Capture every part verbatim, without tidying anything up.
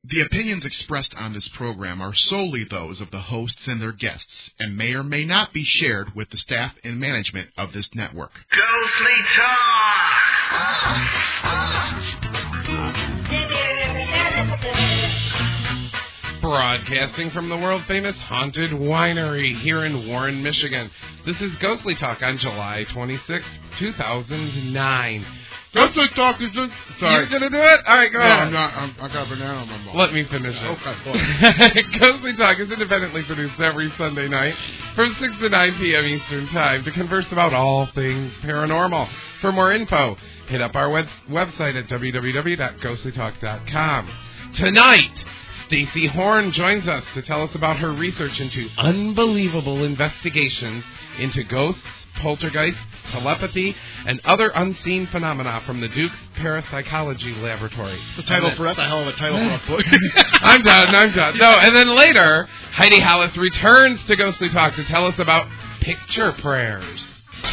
The opinions expressed on this program are solely those of the hosts and their guests, and may or may not be shared with the staff and management of this network. Ghostly Talk! Broadcasting from the world-famous Haunted Winery here in Warren, Michigan. This is Ghostly Talk on July twenty-sixth, two thousand nine. Ghostly Talk is in... Sorry. You're going to do it? All right, go no, ahead. I'm not. I'm, I got a banana on my mouth. Let me finish it. Okay, go ahead. Ghostly Talk is independently produced every Sunday night from six to nine p.m. Eastern Time to converse about all things paranormal. For more info, hit up our web- website at w w w dot ghostly talk dot com. Tonight, Stacey Horn joins us to tell us about her research into unbelievable investigations into ghosts, poltergeists, telepathy, and other unseen phenomena from the Duke's Parapsychology Laboratory. The title then, for that, the hell of a title for a book. I'm done, I'm done. No, and then later, Heidi Hollis returns to Ghostly Talk to tell us about picture prayers.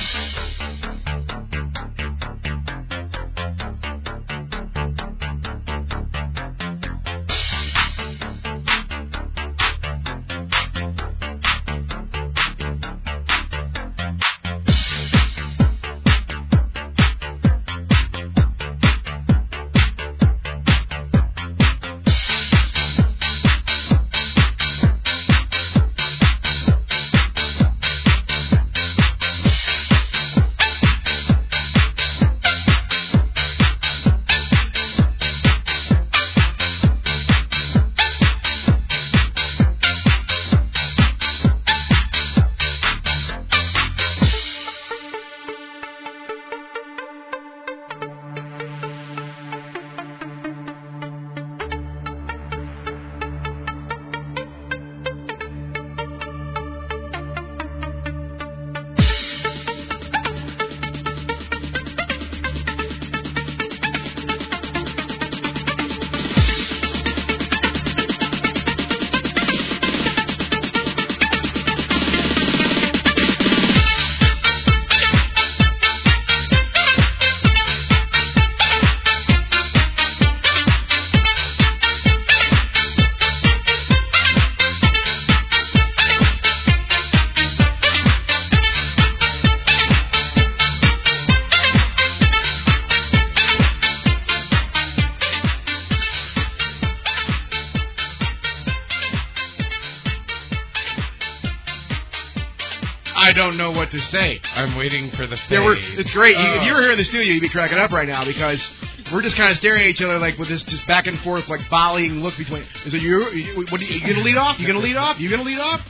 I don't know what to say. I'm waiting for the fade. There were, it's great. Oh. If you were here in the studio, you'd be cracking up right now because we're just kind of staring at each other like with this just back and forth, like volleying look between. Is it you? you what are you, you going to lead off? You going to lead off? You going to lead off?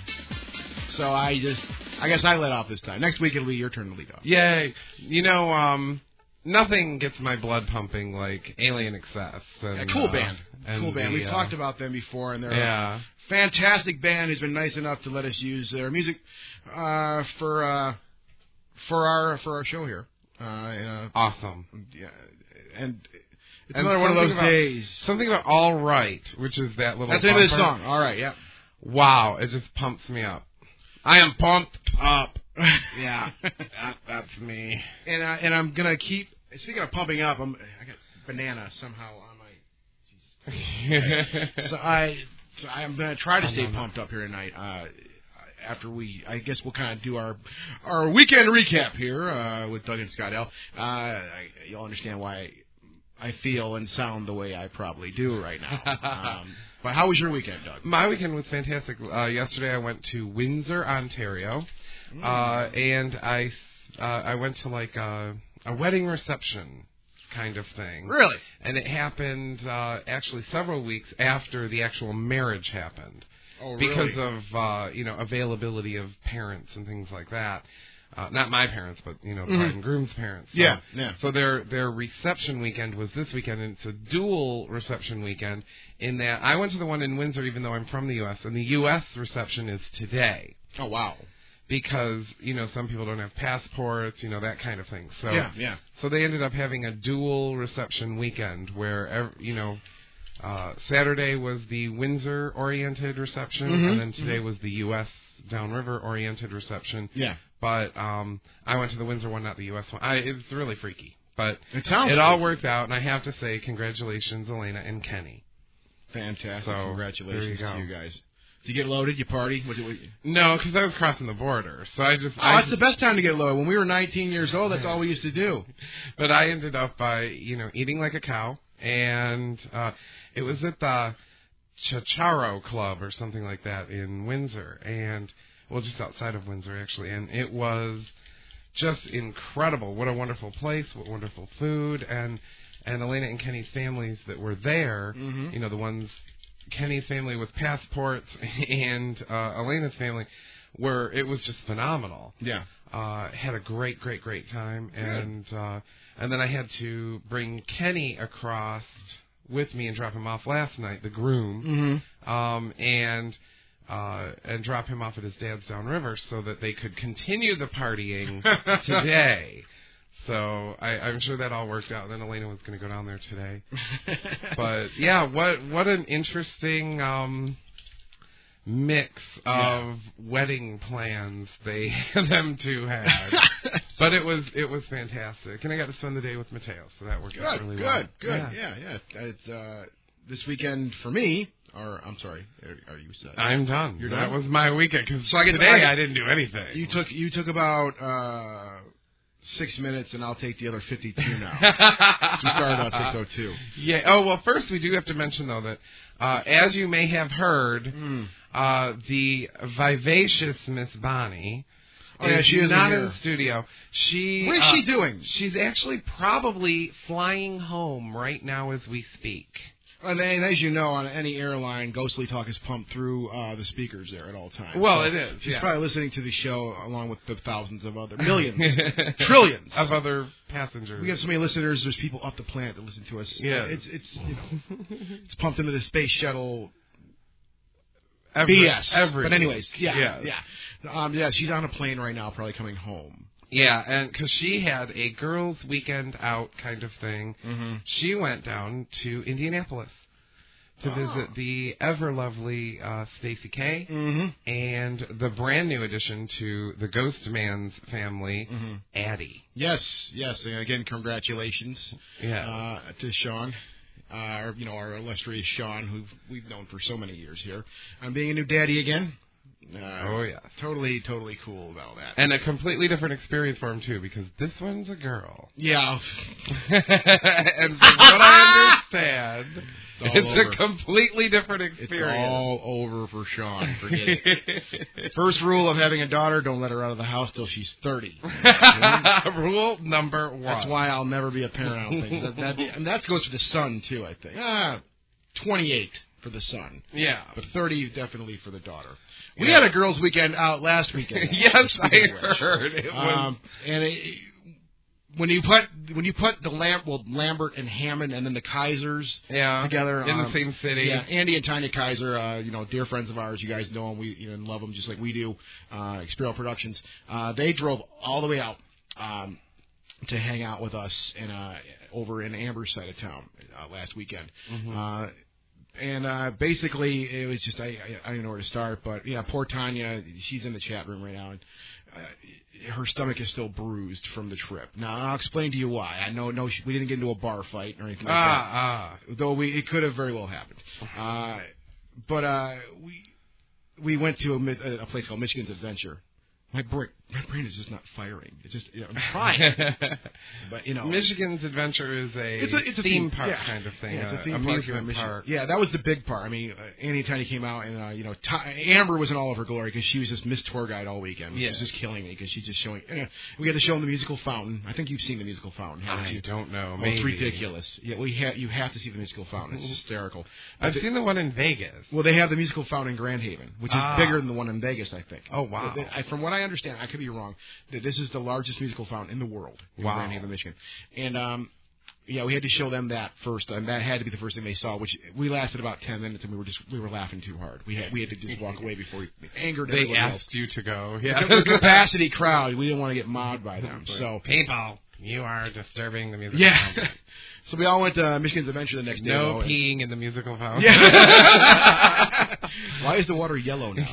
So I just, I guess I let off this time. Next week it'll be your turn to lead off. Yay. You know, um, nothing gets my blood pumping like Alien Excess. And, yeah, cool uh, band. Cool band. The, We've uh, talked about them before, and they're yeah. a fantastic band who's been nice enough to let us use their music uh, for uh, for our for our show here. Uh, uh, awesome. Yeah, and it's and another one of those about, days. Something about All Right, which is that little. That's the name of the song. All right, yeah. Wow, it just pumps me up. I am pumped up. Yeah, that, that's me. And uh, and I'm gonna keep. Speaking of pumping up, I'm I got banana somehow on my. Jesus. so I so I'm gonna try to stay pumped up here tonight. Uh, after we, I guess we'll kind of do our our weekend recap here uh, with Doug and Scott L. Uh, I, you'll understand why I feel and sound the way I probably do right now. Um, but how was your weekend, Doug? My weekend was fantastic. Uh, yesterday I went to Windsor, Ontario, mm. uh, and I uh, I went to like a, a wedding reception kind of thing. Really? And it happened uh, actually several weeks after the actual marriage happened. Oh, really? Because of uh, you know availability of parents and things like that. Uh, not my parents, but you know the mm-hmm. bride and groom's parents. So, yeah, yeah. So their their reception weekend was this weekend, and it's a dual reception weekend. In that I went to the one in Windsor, even though I'm from the U S, and the U S reception is today. Oh wow! Because you know some people don't have passports, you know that kind of thing. So yeah, yeah. So they ended up having a dual reception weekend where you know. Uh, Saturday was the Windsor-oriented reception, mm-hmm, and then today mm-hmm. was the U S downriver-oriented reception. Yeah. But um, I went to the Windsor one, not the U S one. I, it's really freaky. But it, sounds it all freaky. worked out, and I have to say, congratulations, Elena and Kenny. Fantastic. So, Congratulations you to you guys. Did you get loaded? You party? Was it, was it... No, because I was crossing the border. So I just. Oh, I that's just, the best time to get loaded. When we were nineteen years old, that's all we used to do. But I ended up by, you know, eating like a cow. And uh, it was at the Chacharo Club or something like that in Windsor. And, well, just outside of Windsor, actually. And it was just incredible. What a wonderful place. What wonderful food. And, and Elena and Kenny's families that were there, mm-hmm. you know, the ones... Kenny's family with passports and uh, Elena's family, where it was just phenomenal. Yeah, uh, had a great, great, great time, and uh, and then I had to bring Kenny across with me and drop him off last night, the groom, mm-hmm. um, and uh, and drop him off at his dad's downriver so that they could continue the partying today. So I, I'm sure that all worked out. And then Elena was going to go down there today. But yeah, what what an interesting um, mix of yeah. wedding plans they them two had. But it was it was fantastic, and I got to spend the day with Mateo, so that worked good, out really good, well. Good, good, yeah, yeah. yeah. It's uh, this weekend for me. Or I'm sorry, are, are you set? I'm done. You're that done? was my weekend. Cause so I get today I, get, I didn't do anything. You took you took about. Uh, Six minutes, and I'll take the other fifty-two now. So we started on six oh two. Yeah. Oh, well, first we do have to mention, though, that uh, as you may have heard, mm. uh, the vivacious Miss Bonnie oh, yeah, is she is not in, in the studio. She, what is uh, she doing? She's actually probably flying home right now as we speak. And, and as you know, on any airline, Ghostly Talk is pumped through uh, the speakers there at all times. Well, so it is. She's yeah. probably listening to the show along with the thousands of other millions, trillions of other passengers. We have so many listeners. There's people up the planet that listen to us. Yeah, it's it's you know, it's pumped into the space shuttle. Every, B S. Every but anyways, yeah, yeah, yeah, um, yeah. She's on a plane right now, probably coming home. Yeah, and because she had a girls' weekend out kind of thing, mm-hmm. she went down to Indianapolis to oh. visit the ever lovely uh, Stacey K mm-hmm. and the brand new addition to the Ghost Man's family, mm-hmm. Addie. Yes, yes. And again, congratulations yeah. uh, to Sean. Uh, you know, our illustrious Sean, who we've known for so many years here, on being a new daddy again. Uh, oh, yeah. Totally, totally cool about that. And a completely different experience for him, too, because this one's a girl. Yeah. And from what I understand, it's, it's over. a completely different experience. It's all over for Sean. Forget it. First rule of having a daughter, don't let her out of the house till she's thirty. Rule number one. That's why I'll never be a parent, I don't think. That, that, and that goes for the son, too, I think. Ah, twenty-eight. For the son. Yeah. But thirty definitely for the daughter. We yeah. had a girls' weekend out last weekend. Yes, I heard. It was... um, and it, when you put when you put the Lam- well, Lambert and Hammond and then the Kaisers yeah, together in um, the same city. Yeah, Andy and Tanya Kaiser, uh, you know, dear friends of ours. You guys know them. We you know love them just like we do. Uh, Experial Productions. Uh, they drove all the way out um, to hang out with us in uh, over in Amber's side of town uh, last weekend. Mm-hmm. Uh, And uh, basically, it was just, I, I I don't know where to start, but, yeah, poor Tanya, she's in the chat room right now, and uh, her stomach is still bruised from the trip. Now, I'll explain to you why. I know no, we didn't get into a bar fight or anything like ah, that, ah. though we it could have very well happened. Uh, but uh, we we went to a, a place called Michigan's Adventure. My brain, my brain is just not firing. It's just, you know, I'm trying. But, you know. Michigan's Adventure is a, it's a, it's a theme, theme park yeah. kind of thing. Yeah, it's a theme a park. amusement park. Yeah, that was the big part. I mean, uh, Annie and Tiny came out, and, uh, you know, T- Amber was in all of her glory because she was just Miss Tour Guide all weekend. Which yeah. was just killing me because she's just showing. You know, we had to show them the musical fountain. I think you've seen the musical fountain, haven't I you? don't know. Oh, Maybe. it's ridiculous. Yeah, we ha- you have to see the musical fountain. It's hysterical. But I've the, seen the one in Vegas. Well, they have the musical fountain in Grand Haven, which is ah. bigger than the one in Vegas, I think. Oh, wow. The, the, I, from what I understand, I could be wrong. That this is the largest musical fountain in the world in wow. Grand Haven, Michigan. And um, yeah, we had to show them that first, and that had to be the first thing they saw. Which we lasted about ten minutes, and we were just we were laughing too hard. We had we had to just walk away before we angered they everyone asked else. you to go. Yeah, the, the capacity crowd. We didn't want to get mobbed by them. So people, you are disturbing the musical yeah. fountain. So we all went to uh, Michigan's Adventure the next day. No though, peeing in the musical fountain. Yeah. Why is the water yellow now?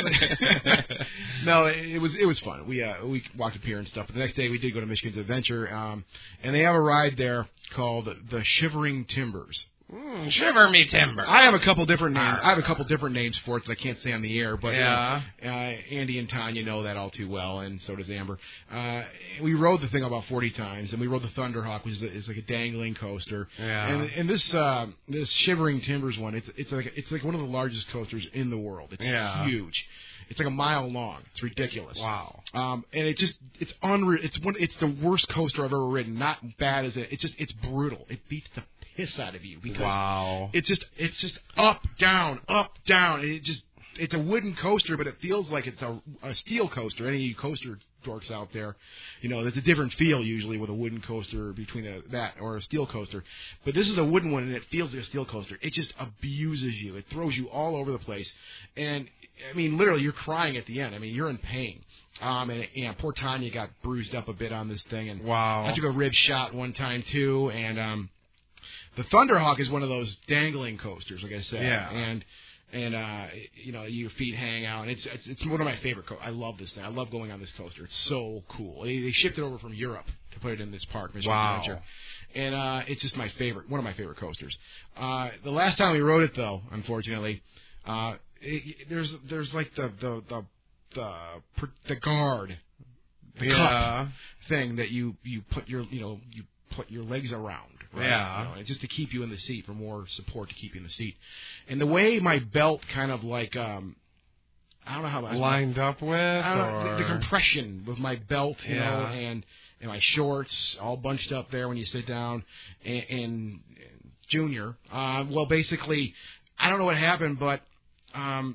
No, it, it was it was fun. We uh, we walked up here and stuff. But the next day we did go to Michigan's Adventure, um, and they have a ride there called the Shivering Timbers. Mm, shiver me timber. I have a couple different names. I have a couple different names for it that I can't say on the air, but yeah. uh, uh, Andy and Tanya know that all too well, and so does Amber. Uh, we rode the thing about forty times, and we rode the Thunderhawk, which is, a, is like a dangling coaster. Yeah. And, and this uh, this Shivering Timbers one, it's it's like it's like one of the largest coasters in the world. It's yeah. huge. It's like a mile long. It's ridiculous. Wow. Um, and it just it's unreal. It's one. It's the worst coaster I've ever ridden. Not bad as it. It's just it's brutal. It beats the piss out of you because wow. it's just it's just up down up down. And it just it's a wooden coaster, but it feels like it's a, a steel coaster. Any of you coaster dorks out there, you know, there's a different feel usually with a wooden coaster between a, that or a steel coaster. But this is a wooden one, and it feels like a steel coaster. It just abuses you. It throws you all over the place, and I mean, literally, you're crying at the end. I mean, you're in pain. Um, and, and poor Tanya got bruised up a bit on this thing, and wow. I took a rib shot one time too. And um, the Thunderhawk is one of those dangling coasters, like I said. Yeah. And and uh, you know, your feet hang out. And it's it's, it's one of my favorite. Co- I love this thing. I love going on this coaster. It's so cool. They, they shipped it over from Europe to put it in this park, Mission wow. Adventure. And uh, it's just my favorite, one of my favorite coasters. Uh, the last time we rode it, though, unfortunately. Uh, It, there's there's like the the the the, the guard, the yeah. cup thing that you, you put your you know you put your legs around, right? Yeah, you know, and just to keep you in the seat, for more support to keep you in the seat. And the way my belt kind of like um, I don't know how lined up with I don't or... know, the, the compression with my belt, you yeah. know, and and my shorts all bunched up there when you sit down, and, and Junior, uh, well, basically, I don't know what happened, but. Um,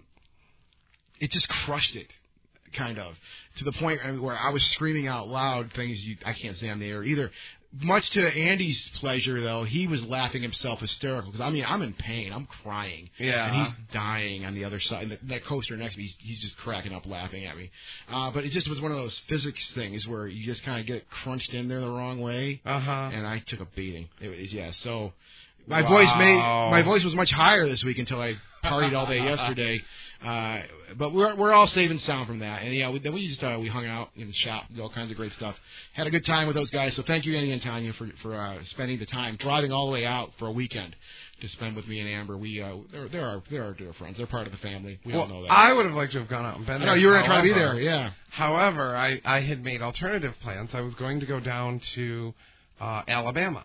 it just crushed it, kind of, to the point where I was screaming out loud things you, I can't say on the air either. Much to Andy's pleasure, though, he was laughing himself hysterical because I mean I'm in pain, I'm crying, yeah, and he's dying on the other side. And the, that coaster next to me, he's, he's just cracking up, laughing at me. Uh, but it just was one of those physics things where you just kind of get it crunched in there the wrong way, uh-huh. and I took a beating. It was yeah, so. My wow. voice made my voice was much higher this week until I partied all day yesterday, uh, but we're we're all safe and sound from that. And yeah, we, then we just uh, we hung out in the shop, did all kinds of great stuff. Had a good time with those guys. So thank you, Andy and Tanya, for for uh, spending the time driving all the way out for a weekend to spend with me and Amber. We uh, they're they're our they're our dear friends. They're part of the family. We well, all know that. I would have liked to have gone out and been there. No, you were going to try to be However- there. Yeah. However, I I had made alternative plans. I was going to go down to uh, Alabama.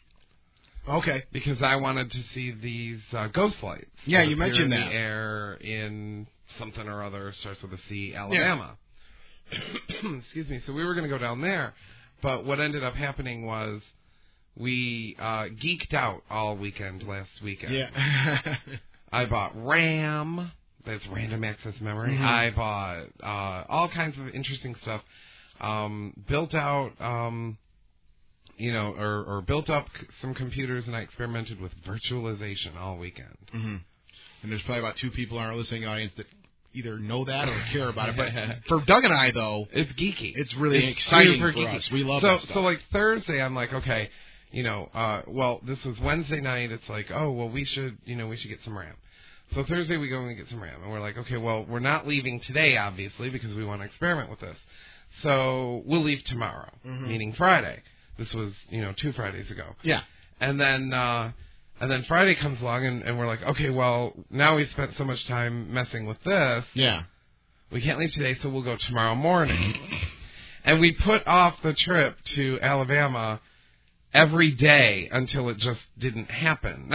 Okay. Because I wanted to see these uh, ghost lights. Yeah, that you appear mentioned in that. the air in something or other starts with a C, Alabama. Yeah. Excuse me. So we were going to go down there, but what ended up happening was we uh, geeked out all weekend last weekend. Yeah. I bought RAM. That's random access memory. Mm-hmm. I bought uh, all kinds of interesting stuff. Um, built out. Um, You know, or, or built up c- some computers, and I experimented with virtualization all weekend. Mm-hmm. And there's probably about two people in our listening audience that either know that or care about it. But for Doug and I, though, it's geeky. It's really it's exciting for geeky. us. We love so, that stuff. So, like Thursday, I'm like, okay, you know, uh, well, this was Wednesday night. It's like, oh, well, we should, you know, we should get some RAM. So Thursday we go and we get some RAM, and we're like, okay, well, we're not leaving today, obviously, because we want to experiment with this. So we'll leave tomorrow, mm-hmm. meaning Friday. This was, you know, two Fridays ago. Yeah. And then uh, and then Friday comes along, and, and we're like, okay, well, now we've spent so much time messing with this. Yeah. We can't leave today, so we'll go tomorrow morning. And we put off the trip to Alabama every day until it just didn't happen.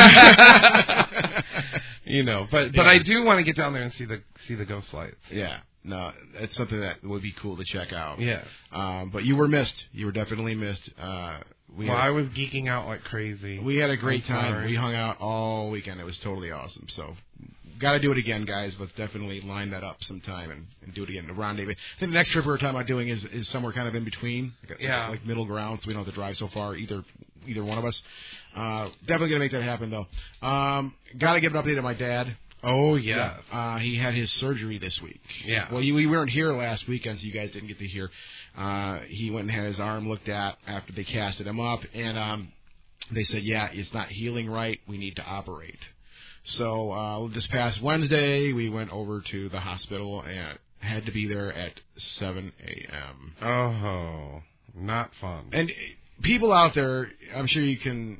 You know, but but yeah. I do want to get down there and see the see the ghost lights. Yeah. No, it's something that would be cool to check out. Yes. Um, but you were missed. You were definitely missed. Uh, we well, had, I was geeking out like crazy. We had a great I'm time. sorry. We hung out all weekend. It was totally awesome. So, got to do it again, guys. Let's definitely line that up sometime and, and do it again. The rendezvous. I think the next trip we're talking about doing is, is somewhere kind of in between. Like, yeah. Like middle ground, so we don't have to drive so far, either either one of us. Uh, definitely going to make that happen, though. Um, got to give an update on my dad. Oh, yeah. Uh, he had his surgery this week. Yeah. Well, you, we weren't here last weekend, so you guys didn't get to hear. Uh, he went and had his arm looked at after they casted him up, and um, they said, yeah, it's not healing right. We need to operate. So uh, this past Wednesday, we went over to the hospital and had to be there at seven a.m. Oh, not fun. And people out there, I'm sure you can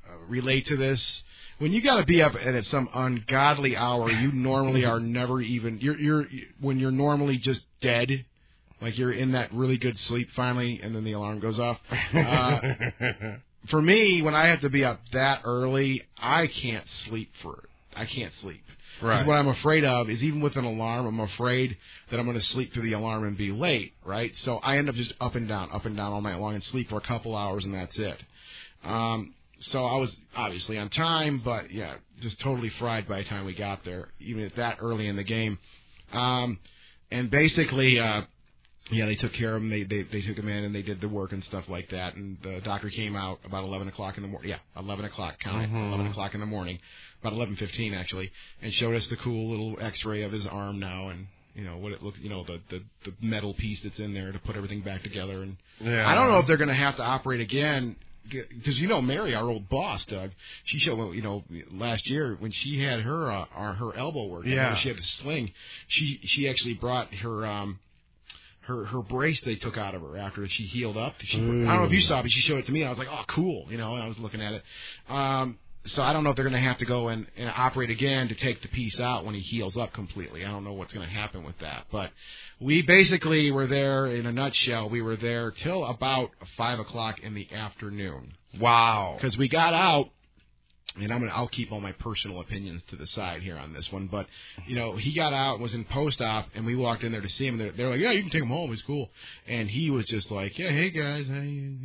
uh, relate to this. When you got to be up at, at some ungodly hour, you normally are never even. You're you're when you're normally just dead, like you're in that really good sleep finally, and then the alarm goes off. Uh, for me, when I have to be up that early, I can't sleep for it. I can't sleep. Right. What I'm afraid of is even with an alarm, I'm afraid that I'm going to sleep through the alarm and be late, right? So I end up just up and down, up and down all night long and sleep for a couple hours, and that's it. Um, so I was obviously on time, but, yeah, just totally fried by the time we got there, even at that early in the game. Um, and basically, uh, yeah, they took care of him. They, they they took him in, and they did the work and stuff like that. And the doctor came out about eleven o'clock in the morning. Yeah, eleven o'clock, count it, Mm-hmm. eleven o'clock in the morning, about eleven fifteen actually, and showed us the cool little X-ray of his arm now, and you know what it looked, you know the, the the metal piece that's in there to put everything back together. And Yeah. I don't know if they're going to have to operate again. Because, you know, Mary, our old boss, Doug, she showed, you know, last year when she had her uh, her elbow work, yeah. she had the sling, she she actually brought her um her her brace they took out of her after she healed up. She, I don't know if you saw it, but she showed it to me, and I was like, oh, cool, you know, and I was looking at it. Um, so I don't know if they're going to have to go and, and operate again to take the piece out when he heals up completely. I don't know what's going to happen with that. But we basically were there, in a nutshell, we were there till about five o'clock in the afternoon. Wow. Because we got out, and I'm gonna, I'll keep all my personal opinions to the side here on this one, but, you know, he got out and was in post-op, and we walked in there to see him, and they're, they're like, yeah, you can take him home, he's cool. And he was just like, yeah, hey, guys, how you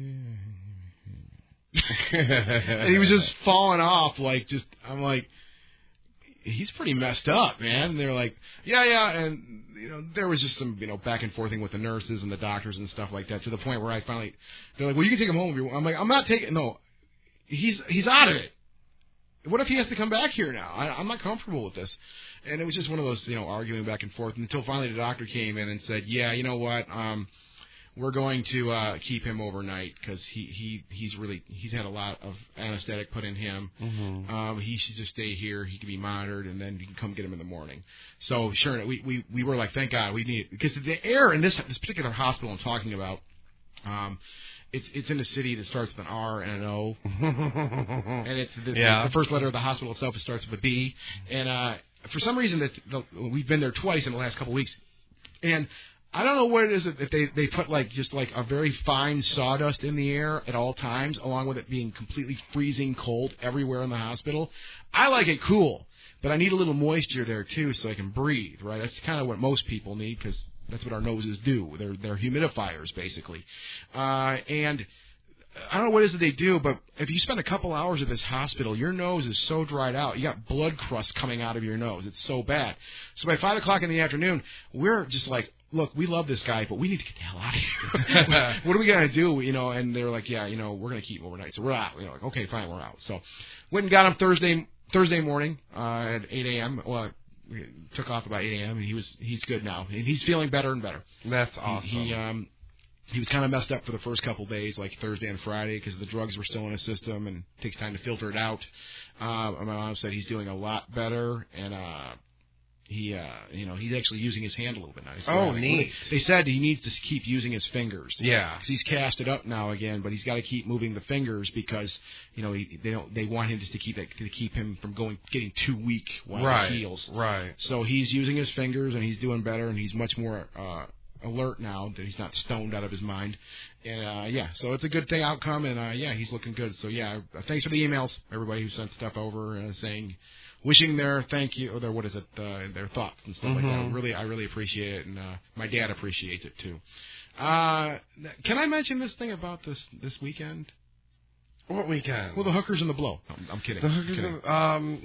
and he was just falling off, like, just, I'm like, he's pretty messed up, man. And they're like, yeah, yeah, and, you know, there was just some, you know, back and forthing with the nurses and the doctors and stuff like that, to the point where I finally, they're like, well, you can take him home if you want. I'm like, I'm not taking, no, he's he's out of it. What if he has to come back here now? I, I'm not comfortable with this. And it was just one of those, you know, arguing back and forth until finally the doctor came in and said, yeah, you know what, um, we're going to uh, keep him overnight because he, he, he's really, he's had a lot of anesthetic put in him. Mm-hmm. Um, he should just stay here. He can be monitored, and then you can come get him in the morning. So, sure, we, we, we were like, thank God, we need it. Because the air in this this particular hospital I'm talking about, um, it's it's in a city that starts with an R and an O. and it's the, yeah. the first letter of the hospital itself starts with a B. And uh, for some reason, that the, we've been there twice in the last couple of weeks. And I don't know what it is that they, they put, like, just like a very fine sawdust in the air at all times, along with it being completely freezing cold everywhere in the hospital. I like it cool, but I need a little moisture there, too, so I can breathe, right? That's kind of what most people need, because that's what our noses do. They're, they're humidifiers, basically. Uh, and I don't know what it is that they do, but if you spend a couple hours at this hospital, your nose is so dried out. You got blood crust coming out of your nose. It's so bad. So by five o'clock in the afternoon, we're just like, look, we love this guy, but we need to get the hell out of here. What are we going to do? You know, and they're like, yeah, you know, we're going to keep him overnight. So we're out. You know, like, okay, fine, we're out. So went and got him Thursday Thursday morning uh, at eight a.m. Well, we took off about eight a.m. and he was he's good now. And he's feeling better and better. That's awesome. He, he um he was kind of messed up for the first couple of days, like Thursday and Friday, because the drugs were still in his system and it takes time to filter it out. Uh, my mom said he's doing a lot better, and uh, he, uh, you know, he's actually using his hand a little bit now. He's Oh, grabbing. neat. They said he needs to keep using his fingers. Yeah. Because he's casted up now again, but he's got to keep moving the fingers because, you know, he, they don't. They want him just to keep that, to keep him from going getting too weak while right. he heals. Right. So he's using his fingers, and he's doing better, and he's much more uh, alert now that he's not stoned out of his mind. And, uh, yeah, so it's a good thing outcome, and, uh, yeah, he's looking good. So, yeah, uh, thanks for the emails, everybody who sent stuff over uh, saying, wishing their thank you, or their, what is it, uh, their thoughts and stuff mm-hmm. like that. Really, I really appreciate it, and uh, my dad appreciates it, too. Uh, can I mention this thing about this this weekend? What weekend? Well, the hookers and the blow. No, I'm kidding. The hookers I'm kidding. and, um,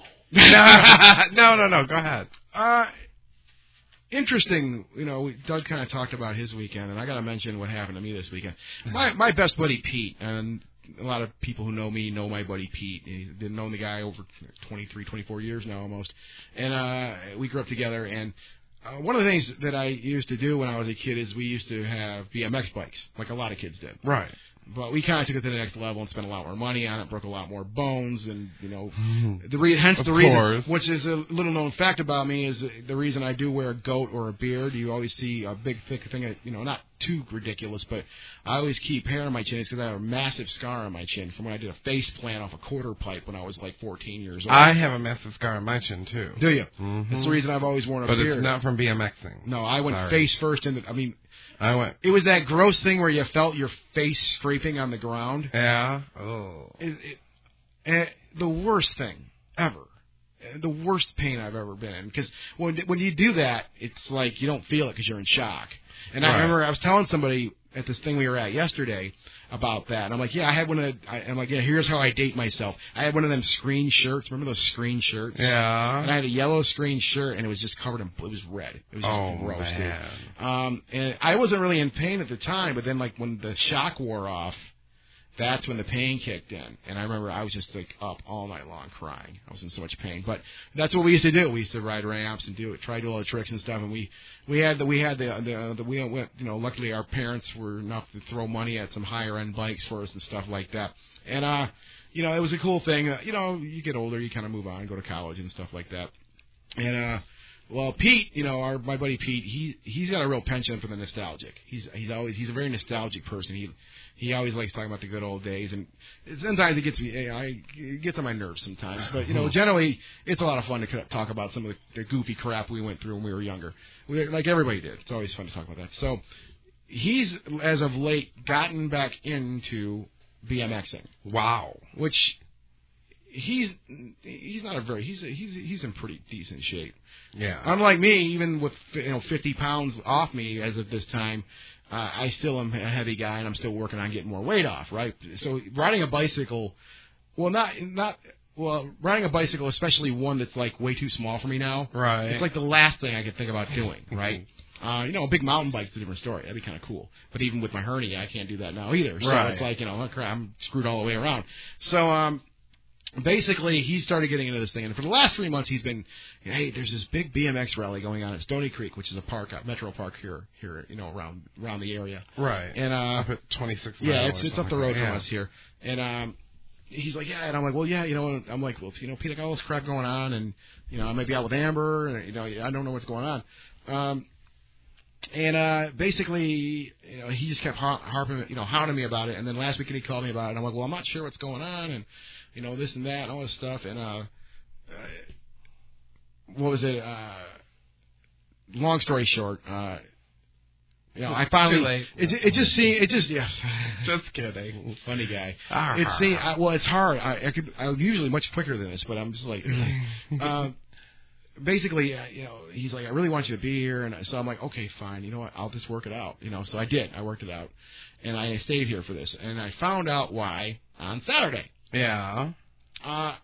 no. no, no, no, go ahead. Uh, interesting, you know, Doug kind of talked about his weekend, and I got to mention what happened to me this weekend. My my best buddy Pete, and a lot of people who know me know my buddy Pete. He's been known the guy over twenty-three, twenty-four years now almost, and uh, we grew up together. And uh, one of the things that I used to do when I was a kid is we used to have B M X bikes, like a lot of kids did. Right. But we kind of took it to the next level and spent a lot more money on it, broke a lot more bones, and, you know, the re- hence of the reason, course. which is a little known fact about me, is the reason I do wear a goat or a beard. You always see a big, thick thing, of, you know, not too ridiculous, but I always keep hair on my chin because I have a massive scar on my chin from when I did a face plant off a quarter pipe when I was like fourteen years old. I have a massive scar on my chin, too. Do you? Mm-hmm. That's the reason I've always worn a but beard. But it's not from BMXing. No, I went Sorry. face first into, I mean, I went. It was that gross thing where you felt your face scraping on the ground. Yeah. Oh. It, it, it, the worst thing ever. The worst pain I've ever been in. Because when when you do that, it's like you don't feel it because you're in shock. And right. I remember I was telling somebody at this thing we were at yesterday about that. And I'm like, yeah, I had one of the, I, I'm like, yeah, here's how I date myself. I had one of them screen shirts. Remember those screen shirts? Yeah. And I had a yellow screen shirt, and it was just covered in, it was red. It was just oh, gross, man. dude. Um, and I wasn't really in pain at the time, but then, like, when the shock wore off, that's when the pain kicked in. And I remember I was just, like, up all night long crying. I was in so much pain. But that's what we used to do. We used to ride ramps and do it, try to do all the tricks and stuff. And we, we had the, we had the, the, the we went, you know, luckily our parents were enough to throw money at some higher-end bikes for us and stuff like that. And, uh, you know, it was a cool thing. Uh, you know, you get older, you kind of move on, go to college and stuff like that. And, uh, well, Pete, you know, our my buddy Pete, he he's got a real penchant for the nostalgic. He's he's always he's a very nostalgic person. He he always likes talking about the good old days, and sometimes it gets me, I it gets on my nerves sometimes. But you know, generally it's a lot of fun to talk about some of the, the goofy crap we went through when we were younger, we, like everybody did. It's always fun to talk about that. So he's as of late gotten back into BMXing. Wow, which. He's he's not a very he's a, he's he's in pretty decent shape. Yeah. Unlike me, even with you know fifty pounds off me as of this time, uh, I still am a heavy guy, and I'm still working on getting more weight off. Right. So riding a bicycle, well, not not well, riding a bicycle, especially one that's like way too small for me now. Right. It's like the last thing I could think about doing. Right. Uh, you know, a big mountain bike's a different story. That'd be kind of cool. But even with my hernia, I can't do that now either. So right. it's like you know, I'm screwed all the way around. So um. Basically, he started getting into this thing, and for the last three months, he's been, hey, there's this big B M X rally going on at Stony Creek, which is a park, a metro park here, here, you know, around around the area. Right. And uh, up at twenty-six. Yeah, it's it's up the road like from yeah. us here, and um, he's like, yeah, and I'm like, well, yeah, you know, I'm like, well, you know, Pete, I got all this crap going on, and you know, I might be out with Amber, and you know, I don't know what's going on. Um, And uh, basically, you know, he just kept har- harping, you know, hounding me about it. And then last weekend he called me about it. And I'm like, well, I'm not sure what's going on, and you know, this and that, and all this stuff. And uh, uh what was it? Uh, long story short, uh, you know, I finally, Too late. it it just seemed, it just yes, just kidding, funny guy. Ah. It seemed, I, well, it's hard. I, I could, I'm usually much quicker than this, but I'm just like. uh, Basically, uh, you know, he's like, I really want you to be here, and so I'm like, okay, fine, you know what, I'll just work it out, you know. So I did, I worked it out, and I stayed here for this, and I found out why on Saturday. Yeah. Uh,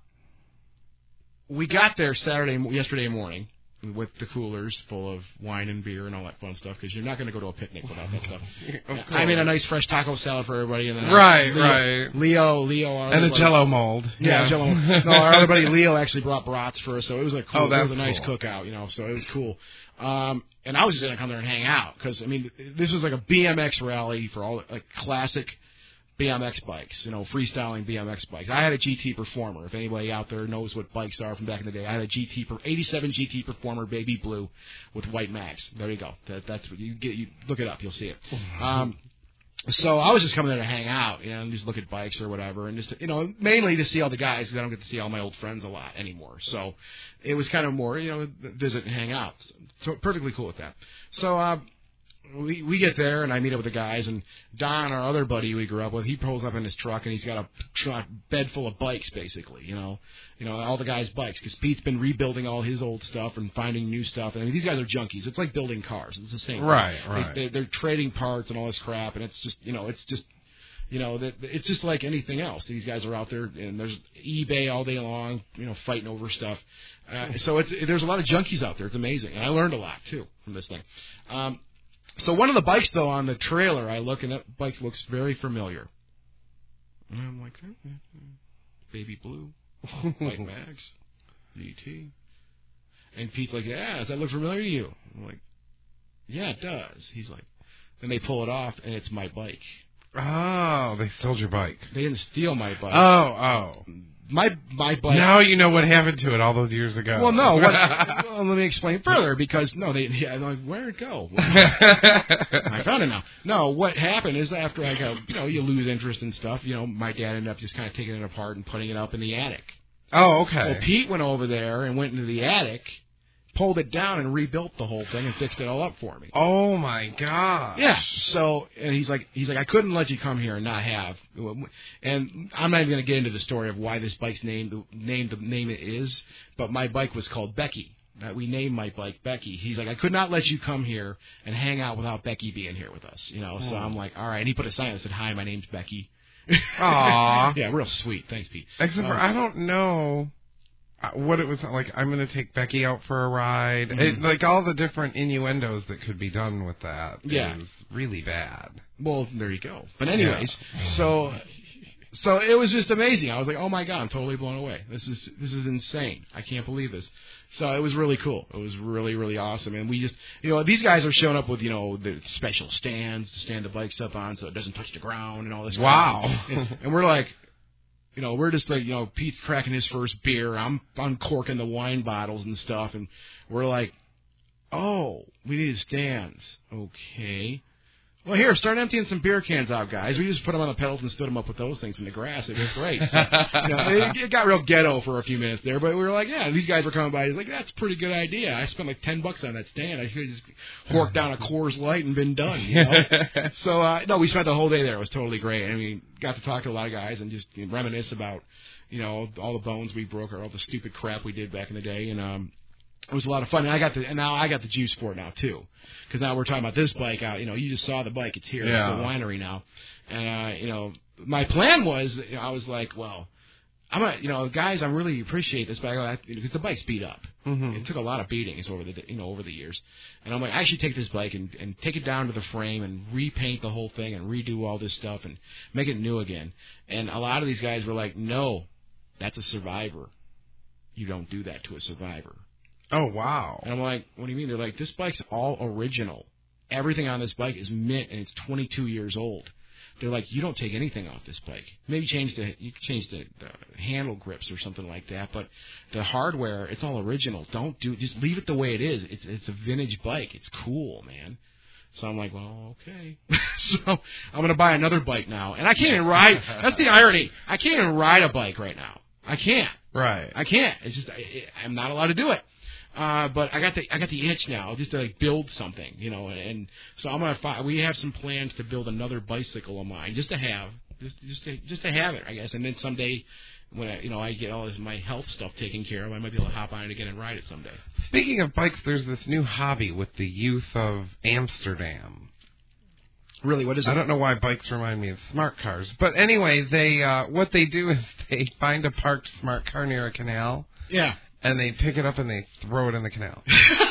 we got there Saturday, yesterday morning, with the coolers full of wine and beer and all that fun stuff, because you're not going to go to a picnic without that stuff. I made a nice fresh taco salad for everybody, and then right, Leo, right, Leo, Leo, our and a buddy, Jello mold. yeah, Yeah, Jello. No, our other buddy Leo actually brought brats for us, so it was a cool, Oh, it that's was a nice cool. cookout, you know, so it was cool. Um, and I was just gonna come there and hang out because I mean, this was like a B M X rally for all like classic B M X bikes, you know, freestyling B M X bikes. I had a G T Performer. If anybody out there knows what bikes are from back in the day, I had a G T eighty-seven G T Performer, baby blue, with white mags. There you go. That, that's what you get. You look it up, you'll see it. Um, so I was just coming there to hang out, you know, and just look at bikes or whatever, and just you know, mainly to see all the guys because I don't get to see all my old friends a lot anymore. So it was kind of more, you know, visit and hang out. So perfectly cool with that. So. Uh, We we get there, and I meet up with the guys, and Don, our other buddy we grew up with, he pulls up in his truck, and he's got a truck bed full of bikes, basically, you know, you know, all the guys' bikes, because Pete's been rebuilding all his old stuff and finding new stuff, and I mean, these guys are junkies. It's like building cars. It's the same Right, thing. right. They, they're trading parts and all this crap, and it's just, you know, it's just, you know, that it's just like anything else. These guys are out there, and there's eBay all day long, you know, fighting over stuff. Uh, so it's there's a lot of junkies out there. It's amazing, and I learned a lot too from this thing. Um, So one of the bikes, though, on the trailer, I look, and that bike looks very familiar. And I'm like, hmm, baby blue, white mags, G T. And Pete's like, yeah, does that look familiar to you? I'm like, yeah, it does. He's like, then they pull it off, and it's my bike. Oh, they stole your bike. They didn't steal my bike. Oh, oh. my my bike. Now you know what happened to it all those years ago. Well, no. What, well, let me explain further because no, they. Yeah, I'm like, where'd it go? I found it now. No, what happened is after I got, you know, you lose interest in stuff. You know, my dad ended up just kind of taking it apart and putting it up in the attic. Oh, okay. Well, Pete went over there and went into the attic, pulled it down and rebuilt the whole thing and fixed it all up for me. Oh my God. Yeah. So and he's like he's like I couldn't let you come here and not have. And I'm not even going to get into the story of why this bike's named named the name it is, but my bike was called Becky. That we named my bike Becky. He's like I could not let you come here and hang out without Becky being here with us. You know. So I'm like all right. And he put a sign that said hi, my name's Becky. Aww. Yeah, real sweet. Thanks, Pete. Except for um, I don't know. What it was like, I'm going to take Becky out for a ride. Mm-hmm. It, like, all the different innuendos that could be done with that yeah. is really bad. Well, there you go. But anyways, yeah. so so it was just amazing. I was like, oh, my God, I'm totally blown away. This is this is insane. I can't believe this. So it was really cool. It was really, really awesome. And we just, you know, these guys are showing up with, you know, the special stands to stand the bikes up on so it doesn't touch the ground and all this. Wow. Kind of and, and we're like, you know, we're just like, you know, Pete's cracking his first beer. I'm uncorking the wine bottles and stuff. And we're like, oh, we need stands. Okay. Well, here, start emptying some beer cans out, guys. We just put them on the pedals and stood them up with those things in the grass. It was great. So, you know, it, it got real ghetto for a few minutes there, but we were like, yeah, these guys were coming by. He's like, that's a pretty good idea. I spent like ten bucks on that stand. I should have just horked down a Coors Light and been done, you know? So, uh, no, we spent the whole day there. It was totally great. I mean, got to talk to a lot of guys and just you know, reminisce about, you know, all the bones we broke or all the stupid crap we did back in the day. And, um, it was a lot of fun, and I got the and now I got the juice for it now too, because now we're talking about this bike out. You know, you just saw the bike; it's here yeah. at the winery now, and uh, you know, my plan was, you know, I was like, well, I'm gonna, you know, guys, I really appreciate this bike because the bike's beat up. Mm-hmm. It took a lot of beatings over the you know over the years, and I'm like, I should take this bike and, and take it down to the frame and repaint the whole thing and redo all this stuff and make it new again. And a lot of these guys were like, no, that's a Survivor. You don't do that to a Survivor. Oh, wow. And I'm like, what do you mean? They're like, this bike's all original. Everything on this bike is mint, and it's twenty-two years old. They're like, you don't take anything off this bike. Maybe change the you change the, the handle grips or something like that, but the hardware, it's all original. Don't do just leave it the way it is. It's it's a vintage bike. It's cool, man. So I'm like, well, okay. So I'm gonna buy another bike now, and I can't even ride. That's the irony. I can't even ride a bike right now. I can't. Right. I can't. It's just I, I'm not allowed to do it. Uh, but I got the I got the itch now just to like build something, you know, and, and so I'm gonna fi- we have some plans to build another bicycle of mine just to have just just to just to have it, I guess, and then someday when I, you know I get all this my health stuff taken care of, I might be able to hop on it again and ride it someday. Speaking of bikes, there's this new hobby with the youth of Amsterdam. Really, what is it? I don't know why bikes remind me of smart cars, but anyway, they uh, what they do is they find a parked smart car near a canal. Yeah. And they pick it up and they throw it in the canal.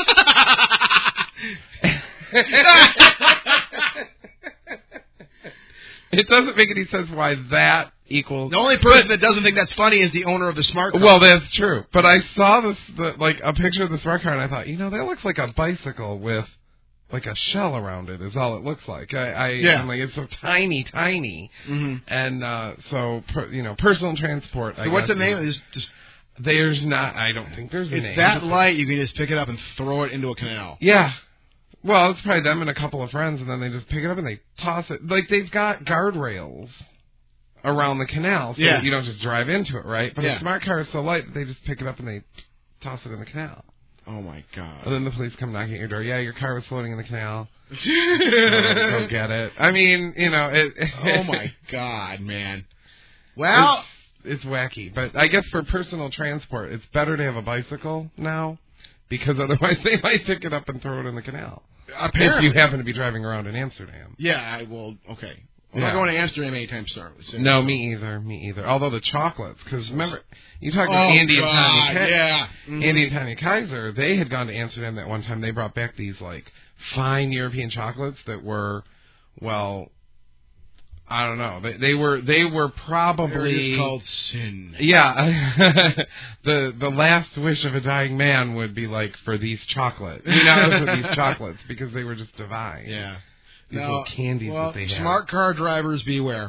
It doesn't make any sense why that equals... The only person that doesn't think that's funny is the owner of the smart car. Well, that's true. But I saw this, the, like, a picture of the smart car, and I thought, you know, that looks like a bicycle with, like, a shell around it is all it looks like. I, I yeah. I'm like, it's so tiny, tiny. Mm-hmm. And uh, so, per, you know, personal transport, So I what's guess, the name? Is just... There's not, I don't think there's a it's name. It's that light, you can just pick it up and throw it into a canal. Yeah. Well, it's probably them and a couple of friends, and then they just pick it up and they toss it. Like, they've got guardrails around the canal, so yeah. that you don't just drive into it, right? But yeah. a smart car is so light that they just pick it up and they toss it in the canal. Oh, my God. And then the police come knocking at your door. Yeah, your car was floating in the canal. oh, go get it. I mean, you know, it... oh, my God, man. Well... It's, It's wacky, but I guess for personal transport, it's better to have a bicycle now, because otherwise they might pick it up and throw it in the canal. Apparently. If you happen to be driving around in Amsterdam. Yeah, I will. Okay. I'm yeah. not going to Amsterdam anytime soon. No, me either. Me either. Although the chocolates, because remember, you talked to oh, Andy God, and Tanya. Ka- yeah. Mm-hmm. Andy and Tanya Kaiser. They had gone to Amsterdam that one time. They brought back these like fine European chocolates that were, well. I don't know. They, they were they were probably it's called sin. Yeah, the the last wish of a dying man would be like for these chocolates. You know, for these chocolates because they were just divine. Yeah. These now, little candies well, that they had. Smart car drivers beware.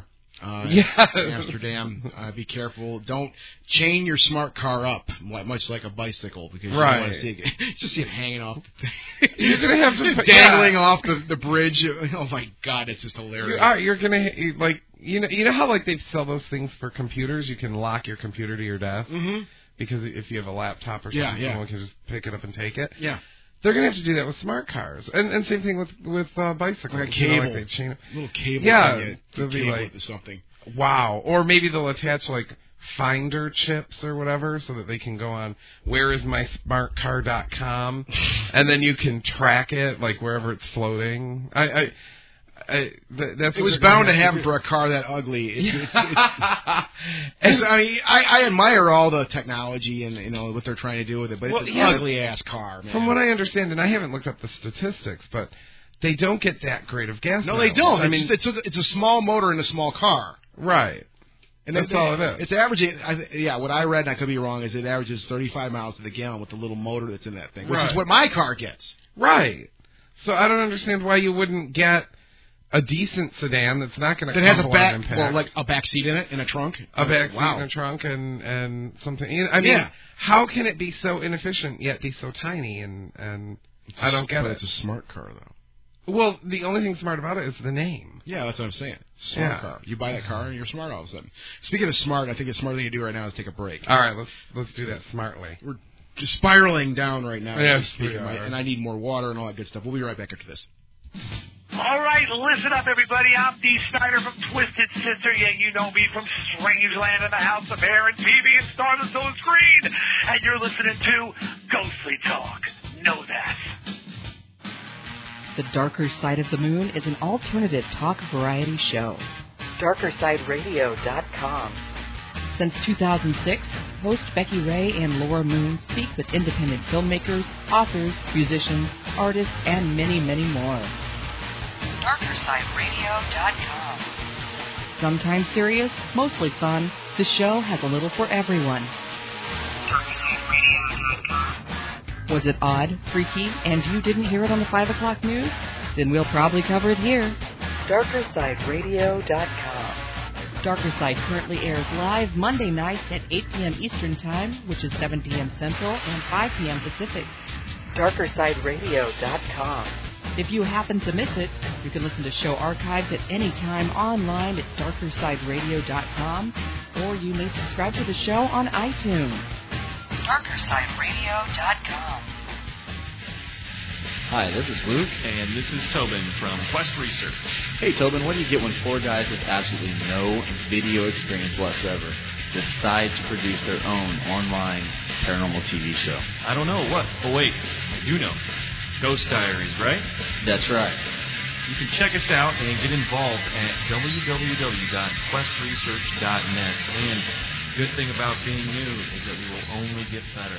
Uh, yeah. in Amsterdam. Uh, be careful. Don't chain your smart car up, much like a bicycle, because you right. don't want to see it. Just see it hanging off. You're gonna have to put, dangling yeah. off the, the bridge. Oh my God, it's just hilarious. You are. You're gonna like you know you know how like they sell those things for computers. You can lock your computer to your desk mm-hmm. because if you have a laptop or something, yeah, yeah. someone can just pick it up and take it. Yeah. They're gonna have to do that with smart cars, and and same thing with with uh, bicycles. Like a cable, you know, like they chain it. little cable. Yeah, thing, they'll be cable like to something. Wow, or maybe they'll attach like Finder chips or whatever, so that they can go on where is my smart car dot com, and then you can track it like wherever it's floating. I. I I, th- that's it was bound to happen for a car that ugly. It's, it's, it's, it's, I mean, I, I admire all the technology and you know what they're trying to do with it, but well, it's an yeah, ugly ass car, man. From what I understand, and I haven't looked up the statistics, but they don't get that great of gas. No, mileage. they don't. I it's, mean, it's a, it's a small motor in a small car, right? And that's they, all it is. It's averaging. I, yeah, what I read, and I could be wrong, is it averages thirty-five miles to the gallon with the little motor that's in that thing, which right. is what my car gets. Right. So I don't understand why you wouldn't get a decent sedan that's not going to that has a back, impact. well, like a back seat in it, in a trunk, a back seat wow. in a trunk, and and something. You know, I mean, yeah. how can it be so inefficient yet be so tiny? And and it's I don't get but it. It's a smart car, though. Well, the only thing smart about it is the name. Yeah, that's what I'm saying. Smart yeah. car. You buy that car and you're smart all of a sudden. Speaking of smart, I think a smart thing to do right now is take a break. All right, let's let's do that smartly. We're just spiraling down right now. Yes, speaking, we are. and I need more water and all that good stuff. We'll be right back after this. All right, listen up, everybody. I'm Dee Snyder from Twisted Sister. Yeah, you know me from Strangeland and the House of Hair and T V and Stardust on Screen. And you're listening to Ghostly Talk. Know that. The Darker Side of the Moon is an alternative talk variety show. darker side radio dot com. Since two thousand six, host Becky Ray and Laura Moon speak with independent filmmakers, authors, musicians, artists, and many, many more. darker side radio dot com. Sometimes serious, mostly fun, the show has a little for everyone. darker side radio dot com. Was it odd, freaky, and you didn't hear it on the five o'clock news? Then we'll probably cover it here. darker side radio dot com. Darker Side currently airs live Monday nights at eight p.m. Eastern Time, which is seven p.m. Central and five p.m. Pacific. darker side radio dot com. If you happen to miss it, you can listen to show archives at any time online at darker side radio dot com, or you may subscribe to the show on iTunes. darker side radio dot com. Hi, this is Luke. And this is Tobin from Quest Research. Hey, Tobin, what do you get when four guys with absolutely no video experience whatsoever decide to produce their own online paranormal T V show? I don't know. What? Oh, wait. I do know. Ghost Diaries, right? That's right. You can check us out and get involved at w w w dot quest research dot net. And the good thing about being new is that we will only get better.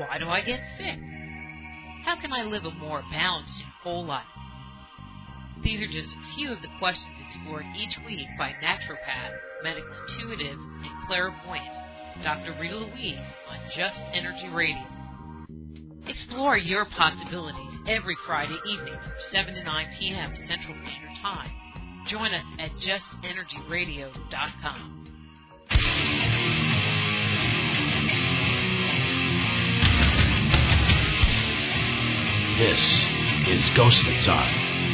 Why do I get sick? How can I live a more balanced whole life? These are just a few of the questions explored each week by naturopath, medical intuitive, and clairvoyant Doctor Rita Louise on Just Energy Radio. Explore your possibilities every Friday evening from seven to nine p.m. Central Standard Time. Join us at just energy radio dot com. This is Ghostly Talk.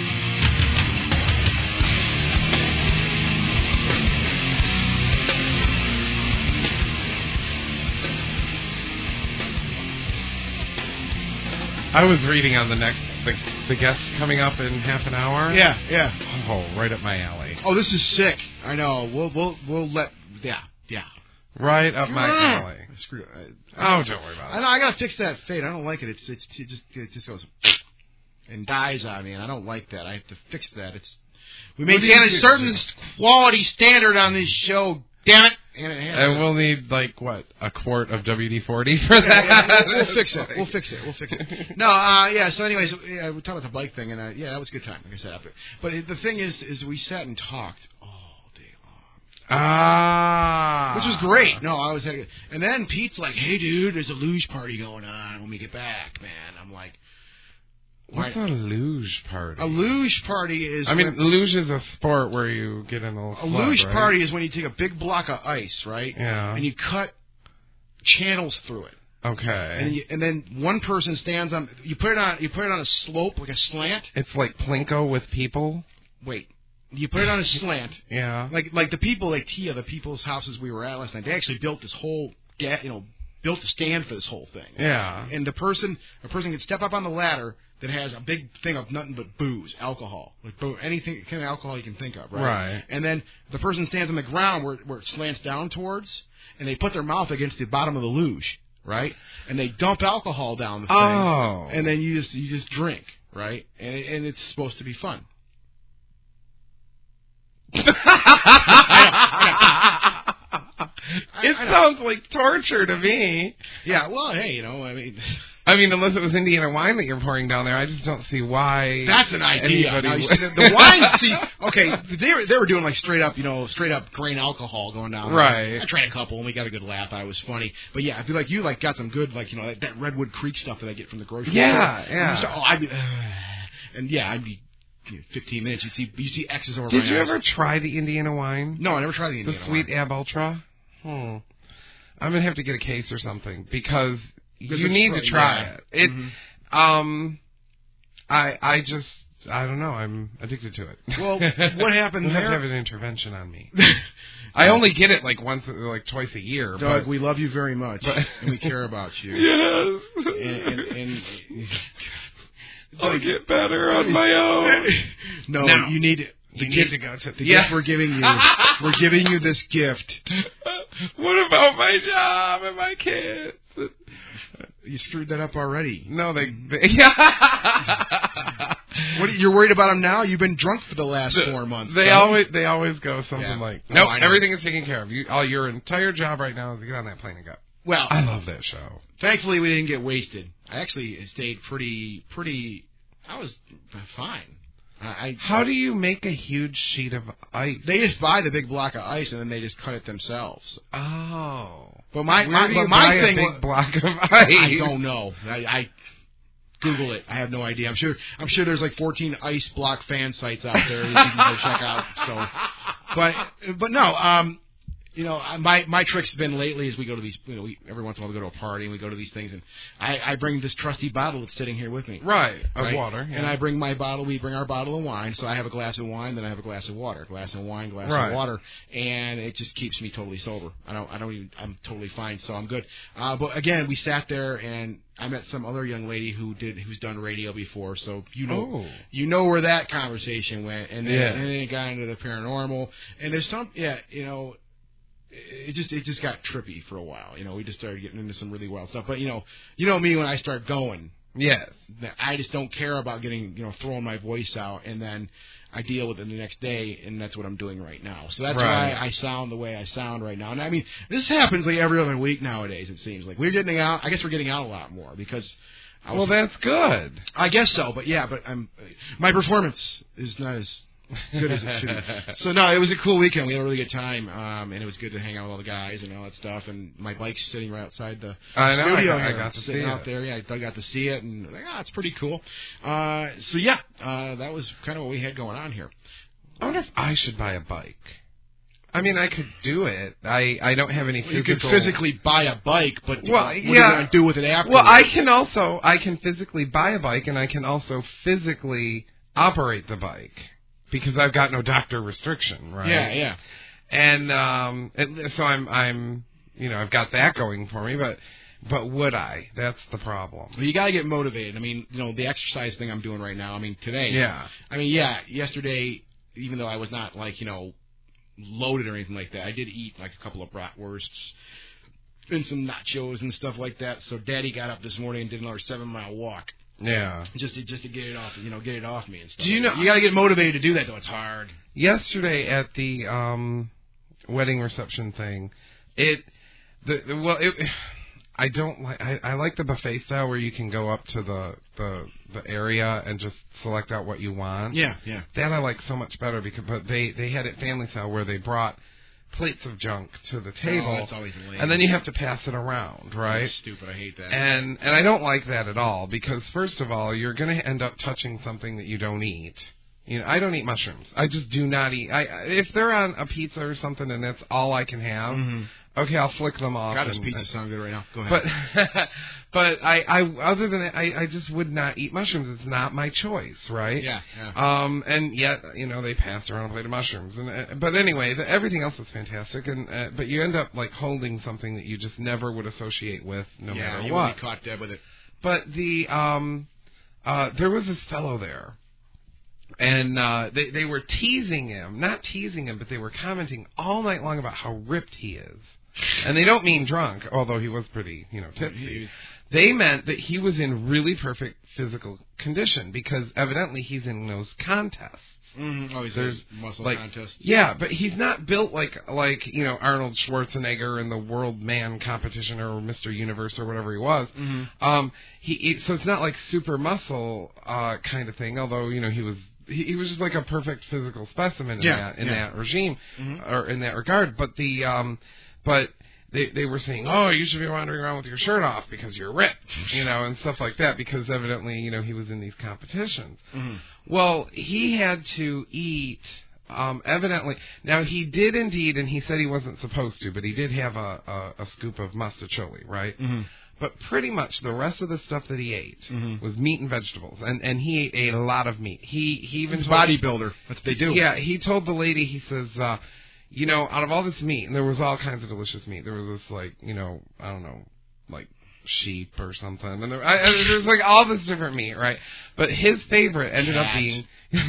I was reading on the next the, the guest coming up in half an hour. Yeah, yeah. Oh, right up my alley. Oh, this is sick. I know. We'll we'll we'll let yeah yeah. Right up my Ah, alley. Screw it. I, Oh, I, don't worry about it. I know. I gotta fix that fade. I don't like it. It's it's it just it just goes and dies on me, and I don't like that. I have to fix that. It's we What do maintain you a do? certain quality standard on this show. Damn it! And it has And to- we'll need, like, what, a quart of W D forty for Yeah, that? yeah, we'll, we'll fix it. We'll fix it. We'll fix it. No, uh, yeah. So, anyways, yeah, we talked about the bike thing, and uh, yeah, that was a good time. Like I said, after. But the thing is, is we sat and talked all day long, Ah. which was great. No, I was, and then Pete's like, "Hey, dude, there's a luge party going on when we get back, man." I'm like, What's why- a luge party? A luge party is. I mean, when, luge is a sport where you get in a little a sled, luge right? party is when you take a big block of ice, right? Yeah. And you cut channels through it. Okay. And, you, and then one person stands on. You put it on. You put it on a slope, like a slant. It's like Plinko with people? Wait. You put it on a slant. Yeah. Like like the people, like Tia, the people's houses we were at last night. They actually built this whole, ga- you know, built a stand for this whole thing. Yeah. And the person, a person can step up on the ladder that has a big thing of nothing but booze, alcohol, like boo- anything kind of alcohol you can think of, right? Right. And then the person stands on the ground where where it slants down towards, and they put their mouth against the bottom of the luge, right? And they dump alcohol down the thing. Oh. And then you just you just drink, right? And it, and it's supposed to be fun. It I know. sounds like torture to me. Yeah, well, hey, you know, I mean, I mean, unless it was Indiana wine that you're pouring down there, I just don't see why. that's an idea. anybody Now, you would- see, the, the wine, see, okay, they were they were doing like straight up, you know, straight up grain alcohol going down. Right. I tried a couple, and we got a good laugh. I was funny, but yeah, I feel like you like got some good, like you know, that, that Redwood Creek stuff that I get from the grocery Yeah, store. yeah. And so- oh, I'd be, and yeah, I'd be. You know, fifteen minutes, you see, you see X's over Did my you eyes. ever try the Indiana wine? No, I never tried the The Indiana Sweet wine. Ab Ultra? Hmm. I'm going to have to get a case or something because Because you it's need pro- to try yeah. it. It, Mhm. um, I, I just, I don't know. I'm addicted to it. Well, what happened You'll have to there- have an intervention on me. I only get it like once, like twice a year. Doug, but, we love you very much, but- and we care about you. Yes. And, and, and I'll get better on my own. no, No. you need the You need gift. to go to the yeah. gift we're giving you. We're giving you this gift. What about my job and my kids? You screwed that up already. No, they. they yeah. What? You're worried about them now? You've been drunk for the last four months. They Doug. always they always go something Yeah. like, Oh, nope, I know. everything is taken care of. You, all your entire job right now is to get on that plane and go. Well, I love that show. thankfully we didn't get wasted. I actually stayed pretty, pretty. I was fine. I, I How do you make a huge sheet of ice? They just buy the big block of ice and then they just cut it themselves. Oh. But my, Where my do but you my buy thing a big was, block of ice? I don't know. I, I Google it. I have no idea. I'm sure. I'm sure there's like fourteen ice block fan sites out there that you can go check out. So, but but no. Um, you know, I- my my trick's been lately is we go to these. You know, we, every once in a while we go to a party and we go to these things, and I, I bring this trusty bottle that's sitting here with me. Right, of right? water. Yeah. And I bring my bottle. We bring our bottle of wine. So I have a glass of wine, then I have a glass of water. Glass of wine, glass Right. of water, and it just keeps me totally sober. I don't. I don't even. I'm totally fine. So I'm good. Uh, but again, we sat there and I met some other young lady who did who's done radio before. So you know, Oh. you know where that conversation went, and then, Yeah. and then it got into the paranormal. And there's some, yeah, you know. It just it just got trippy for a while. You know, we just started getting into some really wild stuff. But you know, you know me when I start going, Yes. I just don't care about getting, you know, throwing my voice out, and then I deal with it the next day, and that's what I'm doing right now. So that's right. why I sound the way I sound right now. And I mean, this happens like every other week nowadays, it seems like. We're getting out, I guess we're getting out a lot more because... I was, well, that's good. I guess so, but yeah, but I'm, my performance is not as... good as it should be. So no, it was a cool weekend. We had a really good time, um, and it was good to hang out with all the guys and all that stuff. And my bike's sitting right outside the I know, studio. I got, here, I got to sitting see out it. there. Yeah, I got to see it, and like, ah, it's pretty cool. Uh, so yeah, uh, that was kind of what we had going on here. I wonder if I should buy a bike. I mean, I could do it. I, I don't have any well, physical... You could physically buy a bike, but well, what yeah. are you going to do with it afterwards? Well, I can also, I can physically buy a bike, and I can also physically operate the bike. Because I've got no doctor restriction, right? Yeah, yeah. And um, it, so I'm, I'm, you know, I've got that going for me. But, but would I? That's the problem. Well, you got to get motivated. I mean, you know, the exercise thing I'm doing right now. I mean, today. Yeah. I mean, yeah. Yesterday, even though I was not like, you know, loaded or anything like that, I did eat like a couple of bratwursts and some nachos and stuff like that. So Daddy got up this morning and did another seven mile walk. Yeah. Just to just to get it off, you know, get it off me and stuff. Do you know? You got to get motivated to do that, though. It's hard. Yesterday at the um, wedding reception thing, it the, the well, it, I don't like. I, I like the buffet style where you can go up to the, the the area and just select out what you want. Yeah, yeah. That I like so much better because but they they had it family style where they brought plates of junk to the table, oh, that's always lame. And then you have to pass it around, right? That's stupid. I hate that. And and I don't like that at all because first of all, you're going to end up touching something that you don't eat. You know, I don't eat mushrooms. I just do not eat. I if they're on a pizza or something and that's all I can have, mm-hmm. okay, I'll flick them off. God, this and, pizza and, sounds good right now. Go ahead. But but I, I other than that, I, I just would not eat mushrooms. It's not my choice, right? Yeah, yeah. Um, and yet you know they passed around a plate of mushrooms, and uh, but anyway, the, everything else was fantastic, and uh, but you end up like holding something that you just never would associate with, no yeah, matter you what. would be caught dead with it. But the um, uh, there was this fellow there. And uh, they they were teasing him, not teasing him, but they were commenting all night long about how ripped he is. And they don't mean drunk, although he was pretty, you know, tipsy. They meant that he was in really perfect physical condition because evidently he's in those contests. Mm-hmm. Oh, he's There's muscle like, contests. Yeah, but he's not built like like you know Arnold Schwarzenegger in the World Man competition or Mister Universe or whatever he was. Mm-hmm. Um, he, he so it's not like super muscle uh, kind of thing. Although you know he was. He, he was just like a perfect physical specimen in yeah, that in yeah. that regime mm-hmm. or in that regard. But the um, but they they were saying, oh, you should be wandering around with your shirt off because you're ripped, you know, and stuff like that. Because evidently, you know, he was in these competitions. Mm-hmm. Well, he had to eat. Um, evidently, now he did indeed, and he said he wasn't supposed to, but he did have a a, a scoop of mustacholi, right? Mm-hmm. But pretty much the rest of the stuff that he ate mm-hmm. was meat and vegetables, and and he ate a lot of meat. He he even He's told, bodybuilder. That's what they do. Yeah, he told the lady, he says, uh, you know, out of all this meat, and there was all kinds of delicious meat. There was this like, you know, I don't know, like sheep or something, and there, I, I, there was like all this different meat, right? But his favorite ended Cat. up being.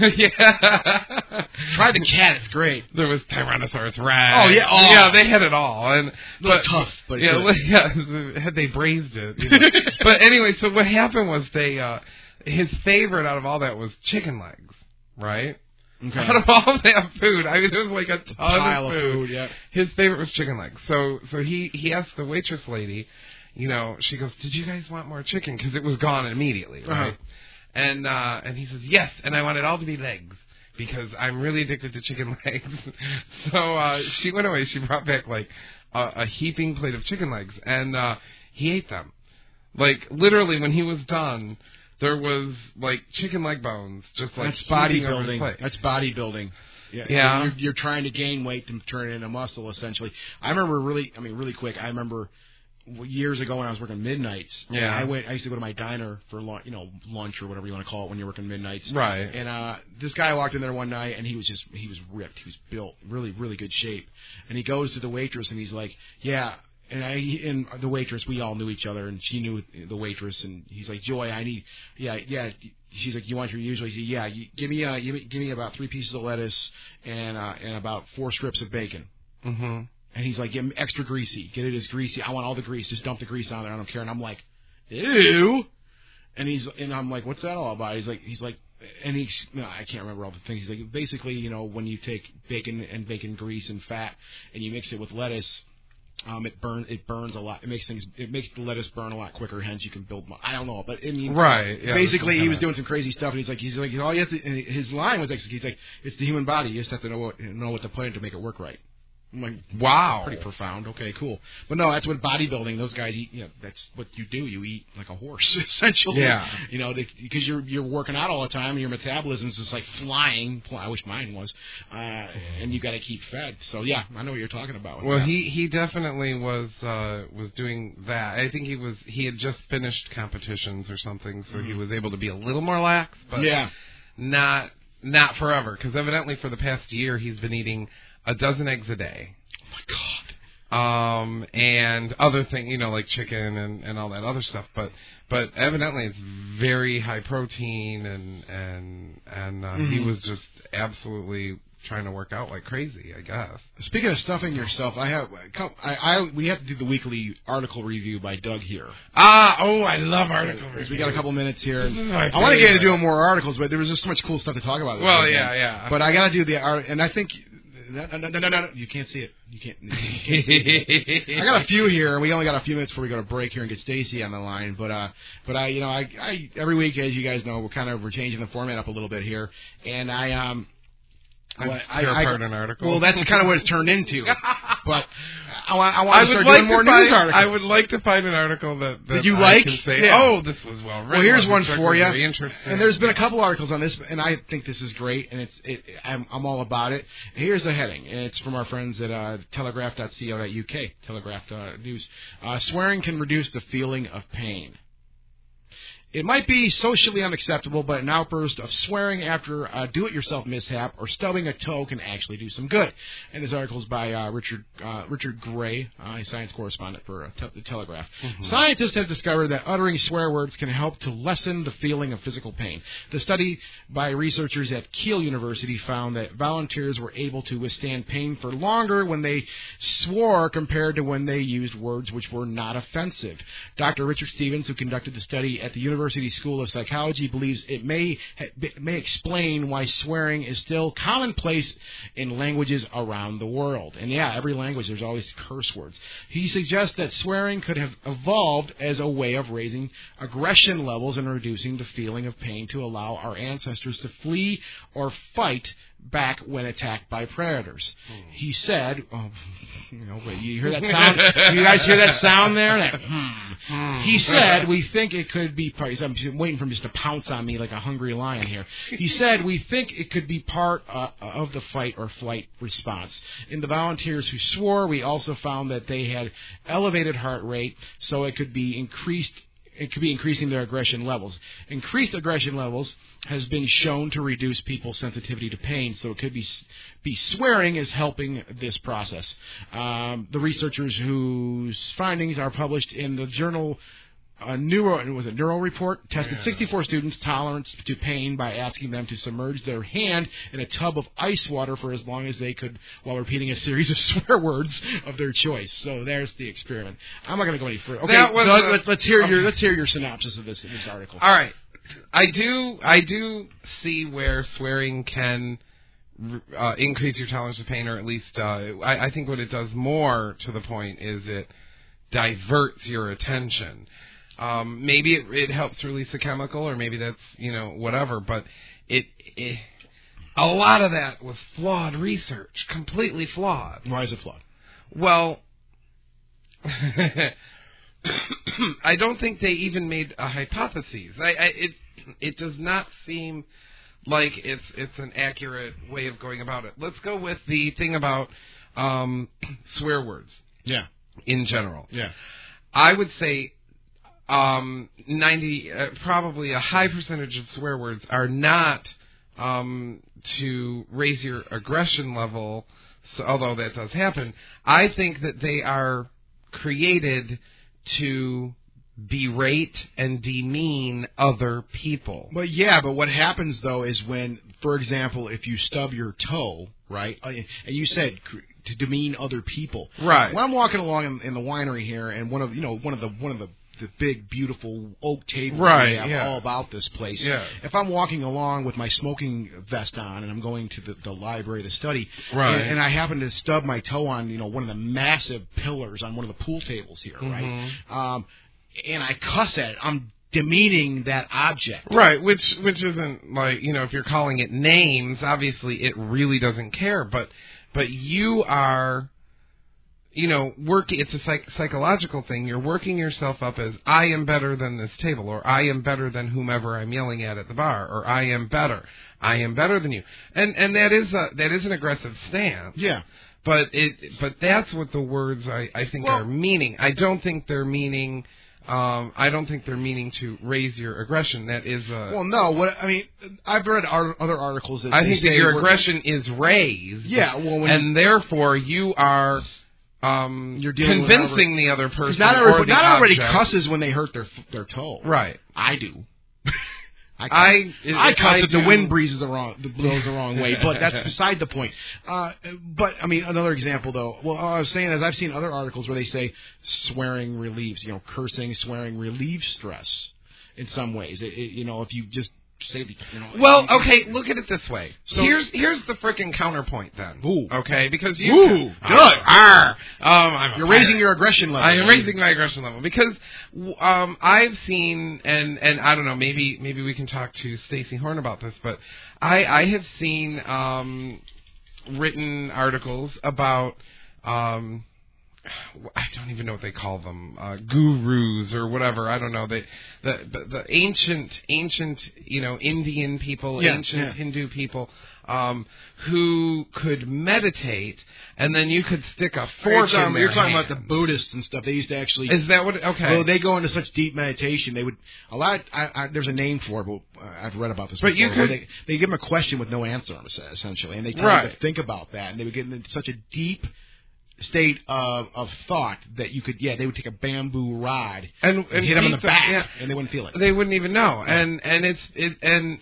yeah. Try the cat. It's great. There was Tyrannosaurus Rex. Oh yeah, oh. yeah. They had it all, and but tough, but yeah, good. yeah. Had they braised it, you know. But anyway, so what happened was they, uh, his favorite out of all that was chicken legs, right? Okay. Out of all that food, I mean, there was like a ton Pile of of food. food yeah. His favorite was chicken legs. So, so he he asked the waitress lady, you know, she goes, "Did you guys want more chicken?" Because it was gone immediately, right? Uh-huh. And uh, and he says, "Yes," and I want it all to be legs. Because I'm really addicted to chicken legs. So uh, she went away. She brought back, like, a, a heaping plate of chicken legs. And uh, he ate them. Like, literally, when he was done, there was, like, chicken leg bones. Just like That's bodybuilding. Plate. That's bodybuilding. Yeah. yeah. You're, you're trying to gain weight to turn it into muscle, essentially. I remember really, I mean, really quick, I remember years ago when I was working midnights. Yeah. I went. I used to go to my diner for lunch, you know, lunch or whatever you want to call it when you're working midnights. Right. And uh, this guy walked in there one night, and he was just he was ripped. He was built, really, really good shape. And he goes to the waitress, and he's like, "Yeah." And I and the waitress, we all knew each other, and she knew the waitress. And he's like, "Joy, I need, yeah, yeah." She's like, "You want your usual?" He said, "Yeah, you, give me uh, give me, give me about three pieces of lettuce and uh, and about four strips of bacon." Mm-hmm. And he's like, "Get him extra greasy. Get it as greasy. I want all the grease. Just dump the grease on there. I don't care." And I'm like, "Ew." And he's and I'm like, what's that all about? He's like, he's like, and he, no, I can't remember all the things. He's like, basically, you know, when you take bacon and bacon grease and fat and you mix it with lettuce, um, it burns, it burns a lot. It makes things, it makes the lettuce burn a lot quicker. Hence, you can build more. I don't know, but I mean, right? Yeah, basically, he was doing some crazy stuff, and he's like, he's like, all you have to. And his line was like, he's like, it's the human body. You just have to know what know what to put in to make it work right. I'm like, wow, pretty profound. Okay, cool. But no, that's what bodybuilding. Those guys eat. You know, that's what you do. You eat like a horse, essentially. Yeah. You know, because you're you're working out all the time, and your metabolism's just like flying. I wish mine was. Uh, and you got to keep fed. So yeah, I know what you're talking about. Well, that. he he definitely was uh, was doing that. I think he was he had just finished competitions or something, so mm. he was able to be a little more lax. But yeah. Not not forever, because evidently for the past year he's been eating a dozen eggs a day. Oh, my God. Um, and other things, you know, like chicken and, and all that other stuff. But but evidently it's very high protein, and and and uh, mm-hmm. he was just absolutely trying to work out like crazy, I guess. Speaking of stuffing yourself, I have I, I we have to do the weekly article review by Doug here. Ah, oh, I love article so, reviews. We got a couple minutes here. And I want to get into doing more articles, but there was just so much cool stuff to talk about. This well, weekend. yeah, yeah. But I got to do the art, and I think. No, no, no, no, no, you can't see it. You can't. You can't see it. I got a few here, and we only got a few minutes before we go to break here and get Stacy on the line. But, uh, but I, you know, I, I every week, as you guys know, we're kind of we're changing the format up a little bit here, and I, um, I, well, I, I part an article. Well, that's kind of what it's turned into. But I want, I want to I start like doing more find, news articles. I would like to find an article that, that, that you I like. Can say, yeah. oh, this was well written. Well, here's one for you. Very interesting. And there's been a couple articles on this, and I think this is great, and it's it, I'm, I'm all about it. Here's the heading, and it's from our friends at uh, telegraph dot co dot uk, Telegraph uh, News. Uh, swearing can reduce the feeling of pain. It might be socially unacceptable, but an outburst of swearing after a do-it-yourself mishap or stubbing a toe can actually do some good. And this article is by uh, Richard uh, Richard Gray, uh, a science correspondent for uh, te- the Telegraph. Mm-hmm. Scientists have discovered that uttering swear words can help to lessen the feeling of physical pain. The study by researchers at Keele University found that volunteers were able to withstand pain for longer when they swore compared to when they used words which were not offensive. Doctor Richard Stevens, who conducted the study at the University University School of Psychology, believes it may may explain why swearing is still commonplace in languages around the world. And yeah, every language there's always curse words. He suggests that swearing could have evolved as a way of raising aggression levels and reducing the feeling of pain to allow our ancestors to flee or fight back when attacked by predators. Hmm. He said, oh, you know, you hear that sound? You guys hear that sound there? That, hmm. He said, we think it could be part, I'm waiting for him just to pounce on me like a hungry lion here. He said, we think it could be part uh, of the fight or flight response. In the volunteers who swore, we also found that they had elevated heart rate, so it could be increased It could be increasing their aggression levels. Increased aggression levels has been shown to reduce people's sensitivity to pain, so it could be be swearing is helping this process. Um, the researchers whose findings are published in the journal uh, Neuro was it Neuro Report tested yeah. sixty-four students' tolerance to pain by asking them to submerge their hand in a tub of ice water for as long as they could while repeating a series of swear words of their choice. So there's the experiment. I'm not going to go any further. Okay, that was Doug, a, let, let's hear okay. your let's hear your synopsis of this of this article. All right, I do I do see where swearing can uh, increase your tolerance to pain, or at least uh, I, I think what it does more to the point is it diverts your attention. Um, maybe it, it helps release a chemical, or maybe that's, you know, whatever, but it, it, a lot of that was flawed research, completely flawed. Why is it flawed? Well, I don't think they even made a hypothesis. I, I, it, it does not seem like it's, it's an accurate way of going about it. Let's go with the thing about, um, swear words. Yeah. In general. Yeah. I would say, Um, ninety, uh, probably a high percentage of swear words are not um, to raise your aggression level, so, although that does happen. I think that they are created to berate and demean other people. But yeah, but what happens though is when, for example, if you stub your toe, right, and you said to demean other people, right? When I'm walking along in, in the winery here, and one of you know one of the one of the the big, beautiful oak table right, we have yeah. all about this place. Yeah. If I'm walking along with my smoking vest on and I'm going to the, the library, the study, right. and, and I happen to stub my toe on, you know, one of the massive pillars on one of the pool tables here, mm-hmm. right? Um, and I cuss at it, I'm demeaning that object. Right, which which isn't like, you know, if you're calling it names, obviously it really doesn't care, but but you are, you know, working, it's a psych- psychological thing. You're working yourself up as, I am better than this table, or I am better than whomever I'm yelling at at the bar, or I am better. I am better than you. And and that is a, that is an aggressive stance. Yeah. But it but that's what the words I, I think well, are meaning. I don't think they're meaning um I don't think they're meaning to raise your aggression. That is a Well, no, what I mean, I've read art, other articles that I they think say that your we're- aggression is raised. Yeah, well, when and therefore you are um You're dealing convincing with the other person. not or everybody, the not everybody object. cusses when they hurt their their toe. Right. I do. I I I cuss I if the do- wind breezes the wrong blows the wrong way, but that's beside the point. Uh, but I mean, another example though. Well, all I was saying is I've seen other articles where they say swearing relieves, you know, cursing, swearing relieves stress in some ways. It, it, you know, if you just say the, you know. Well, okay, look at it this way. So- here's here's the frickin' counterpoint then. Ooh. Okay, because you Ooh, can, good. Arr, um, I'm You're raising your aggression level. I am raising my aggression level because um, I've seen and and I don't know, maybe maybe we can talk to Stacey Horn about this, but I I have seen um, written articles about um, I don't even know what they call them, uh, gurus or whatever. I don't know. They, the, the the ancient ancient you know Indian people, Yeah, ancient yeah. Hindu people, um, who could meditate, and then you could stick a You're fork in talking, their you're talking hand. about the Buddhists and stuff. They used to actually. Is that what? Okay. Well, they go into such deep meditation. They would a lot. I, I, there's a name for it, but uh, I've read about this. But you before, where could- They, they give them a question with no answer, essentially, and they tell Right. them to think about that, and they would get into such a deep state of of thought that you could. Yeah, they would take a bamboo rod and, and, and hit them in the beat them, back, yeah. and they wouldn't feel it. They wouldn't even know. And and it's it and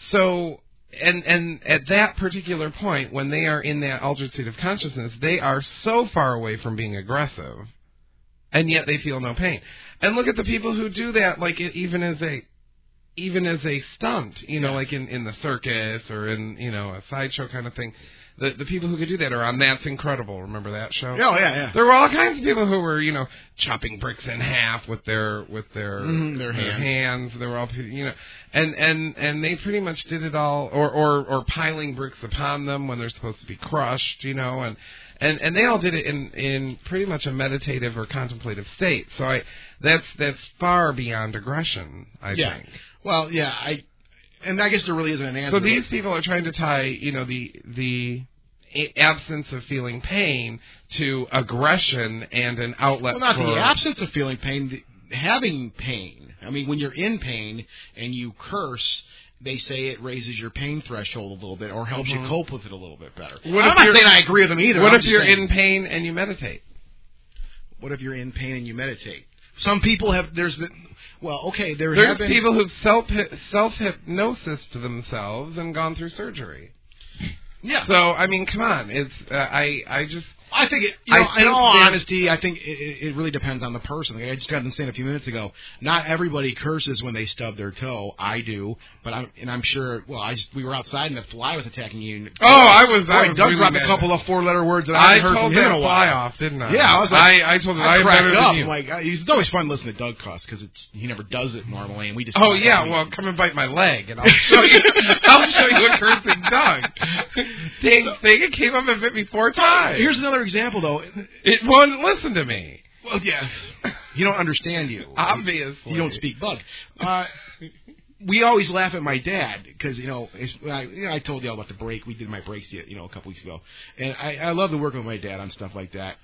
so and and at that particular point when they are in that altered state of consciousness, they are so far away from being aggressive, and yet they feel no pain. And look at the people who do that, like it, even as a even as a stunt, you know, like in in the circus or in you know a sideshow kind of thing. The the people who could do that are on That's Incredible. Remember that show? Oh yeah, yeah. There were all kinds of people who were, you know, chopping bricks in half with their with their Mhm, their hands. hands. They were all, you know, and and and they pretty much did it all, or or or piling bricks upon them when they're supposed to be crushed, you know, and and and they all did it in in pretty much a meditative or contemplative state. So I that's that's far beyond aggression, I Yeah. think. Well, yeah, I. And I guess there really isn't an answer. So these people are trying to tie, you know, the the a- absence of feeling pain to aggression and an outlet. Well, not for, the absence of feeling pain, the, having pain. I mean, when you're in pain and you curse, they say it raises your pain threshold a little bit or helps Mhm. you cope with it a little bit better. What I'm if not you're- saying I agree with them either. What I'm if just you're saying, in pain and you meditate? What if you're in pain and you meditate? Some people have. There's the. Well, okay. There There's have been people who've self self hypnosis to themselves and gone through surgery. Yeah. So I mean, come on. It's uh, I I just. I think, it, you know, I in think all there's- honesty, I think it, it really depends on the person. Like I just got done saying a few minutes ago, not everybody curses when they stub their toe. I do, but I'm and I'm sure. Well, I just we were outside and the fly was attacking you. And, Oh, I was. boy, I was Doug really dropped mad. a couple of four-letter words that I I haven't heard told from him in that a fly while. off, didn't I? Yeah, I was like, I, I told it. I I'm cracked better up. than you. I'm like, uh, it's always fun listening to Doug cuss because it's he never does it normally, and we just. Oh yeah, well come and bite my leg, and I'll show you. I'll show you a cursing Doug. Dang thing, it came up and bit me four times. Here's another example, though. It won't listen to me. Well, yeah, he don't understand you. Obviously, You don't speak bug. Uh, we always laugh at my dad because you know, it's, I, you know I told you all about the break. We did my breaks you know a couple weeks ago, and I, I love to work with my dad on stuff like that.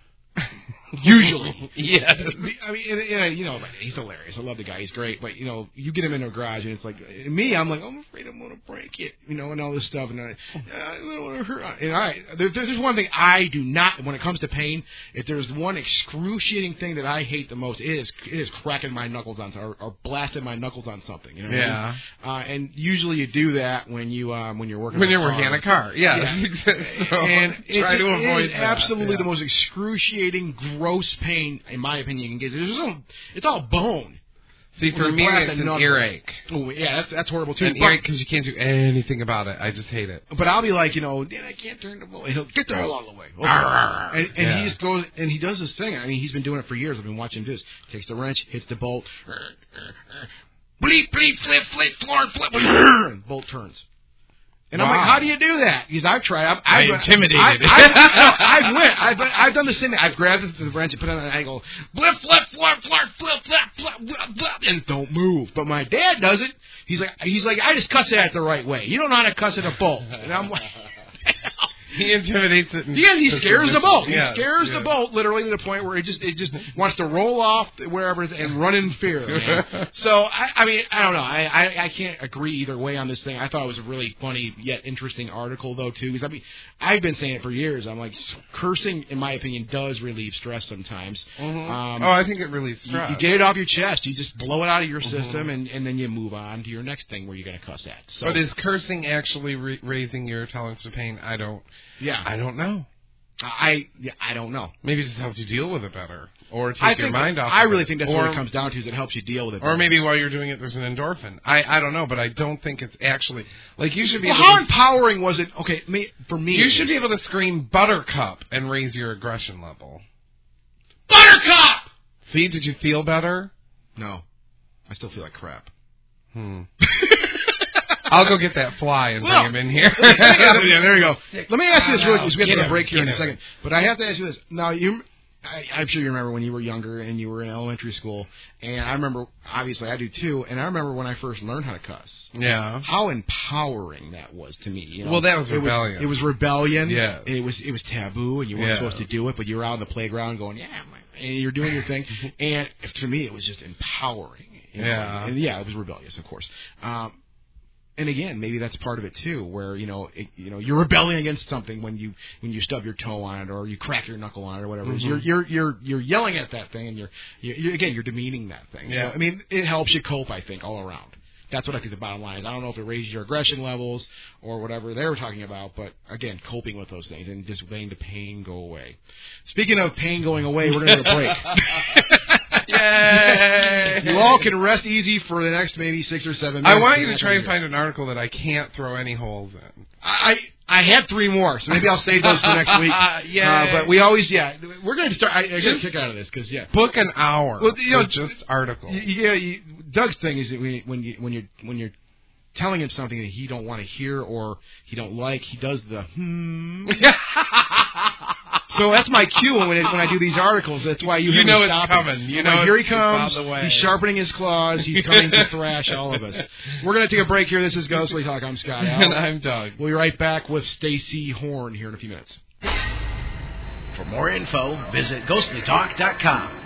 Usually, yes. I mean, and, and, you know, he's hilarious. I love the guy. He's great. But you know, you get him in a garage, and it's like me. I'm like, I'm afraid I'm going to break it, you know, and all this stuff, and I, I don't want to hurt. And I, there, there's one thing I do not when it comes to pain. If there's one excruciating thing that I hate the most, it is it is cracking my knuckles on or, or blasting my knuckles on something. You know. What Yeah. I mean? uh, and usually you do that when you um, when you're working When on you're a working car. on a car, yeah. Yeah. so and try it's, to it avoid is that. absolutely yeah. the most excruciating, gross pain, in my opinion, you can get. It's all, it's all bone. See, for When me, you blast it's a an nut- earache. Oh, yeah, that's that's horrible too. An But- earache because you can't do anything about it. I just hate it. But I'll be like, you know, Dad, I can't turn the bolt. And he'll get the hell out of the way. Okay. Arr, and and yeah. he just goes and he does this thing. I mean, he's been doing it for years. I've been watching him do this. Takes the wrench, hits the bolt. Bleep, bleep, flip, flip, floor, flip, and bolt turns. And I'm Wow. like, how do you do that? Because I've tried. I've, I've, I intimidated. I, I, no, I've went. I've, I've done the same thing. I've grabbed the wrench and put it on an angle. Blip, flip, flip, flip, flip, flip, flip, flip, flip, and don't move. But my dad does it. He's like, he's like, I just cuss it at the right way. You don't know how to cuss at a bolt. And I'm like, he intimidates it. yeah, he scares the bolt. He Yeah, scares yeah. the bolt literally to the point where it just it just wants to roll off wherever and run in fear. man. So I, I mean, I don't know. I, I I can't agree either way on this thing. I thought it was a really funny yet interesting article though too. Because I mean, I've been saying it for years. I'm like, cursing, in my opinion, does relieve stress sometimes. Mm-hmm. Um, oh, I think it relieves you, stress. you get it off your chest. You just blow it out of your Mm-hmm. system, and, and then you move on to your next thing where you're going to cuss at. So, But is cursing actually re- raising your tolerance to pain? I don't. yeah, I don't know. I yeah, I don't know. Maybe it just helps you deal with it better, or take I your think mind off. I of really it. think that's or, what it comes down to is it helps you deal with it. Or maybe while you're doing it, there's an endorphin. I I don't know, but I don't think it's actually like you should be. Well, able how to, empowering was it? Okay, me, for me, you should be able to scream Buttercup and raise your aggression level. Buttercup. See, did you feel better? No, I still feel like crap. Hmm. I'll go get that fly and Well, bring him in here. yeah, there you go. Let me ask you this really quick. We have Get to go him, break here in a get him. second, but I have to ask you this. Now, you, I, I'm sure you remember when you were younger and you were in elementary school, and I remember, obviously, I do too. And I remember when I first learned how to cuss. Yeah. How empowering that was to me. You know? Well, that was it rebellion. Was, it was rebellion. Yeah. It was it was taboo, and you weren't Yeah. supposed to do it, but you were out on the playground going, yeah, and you're doing your thing. And to me, it was just empowering. You know? Yeah. And yeah, it was rebellious, of course. Um, And again, maybe that's part of it too, where you know, it, you know, you're rebelling against something when you when you stub your toe on it or you crack your knuckle on it or whatever. Mm-hmm. You're you're you're you're yelling at that thing, and you're, you're, you're again you're demeaning that thing. Yeah. So, I mean, it helps you cope, I think, all around. That's what I think the bottom line is. I don't know if it raises your aggression levels or whatever they were talking about, but again, coping with those things and just letting the pain go away. Speaking of pain going away, we're going to go to break. Yay! You all can rest easy for the next maybe six or seven minutes. I want you You're to not try gonna and hear it. find an article that I can't throw any holes in. I I had three more, so maybe I'll save those for next week. Yay. Uh, but we always, yeah, we're going to start. I, I got a Just kick out of this because yeah, Book an hour. Well, you know, with just articles. Y- yeah. You, Doug's thing is that when you, when you when you're when you're telling him something that he don't want to hear or he don't like, he does the hmm. So that's my cue when it, when I do these articles. That's why you, You hear know me it's stopping. coming. You I'm know like, here he it's on comes. the way. He's sharpening his claws. He's coming to thrash all of us. We're going to take a break here. This is Ghostly Talk. I'm Scott Al. And I'm Doug. We'll be right back with Stacy Horn here in a few minutes. For more info, visit ghostly talk dot com.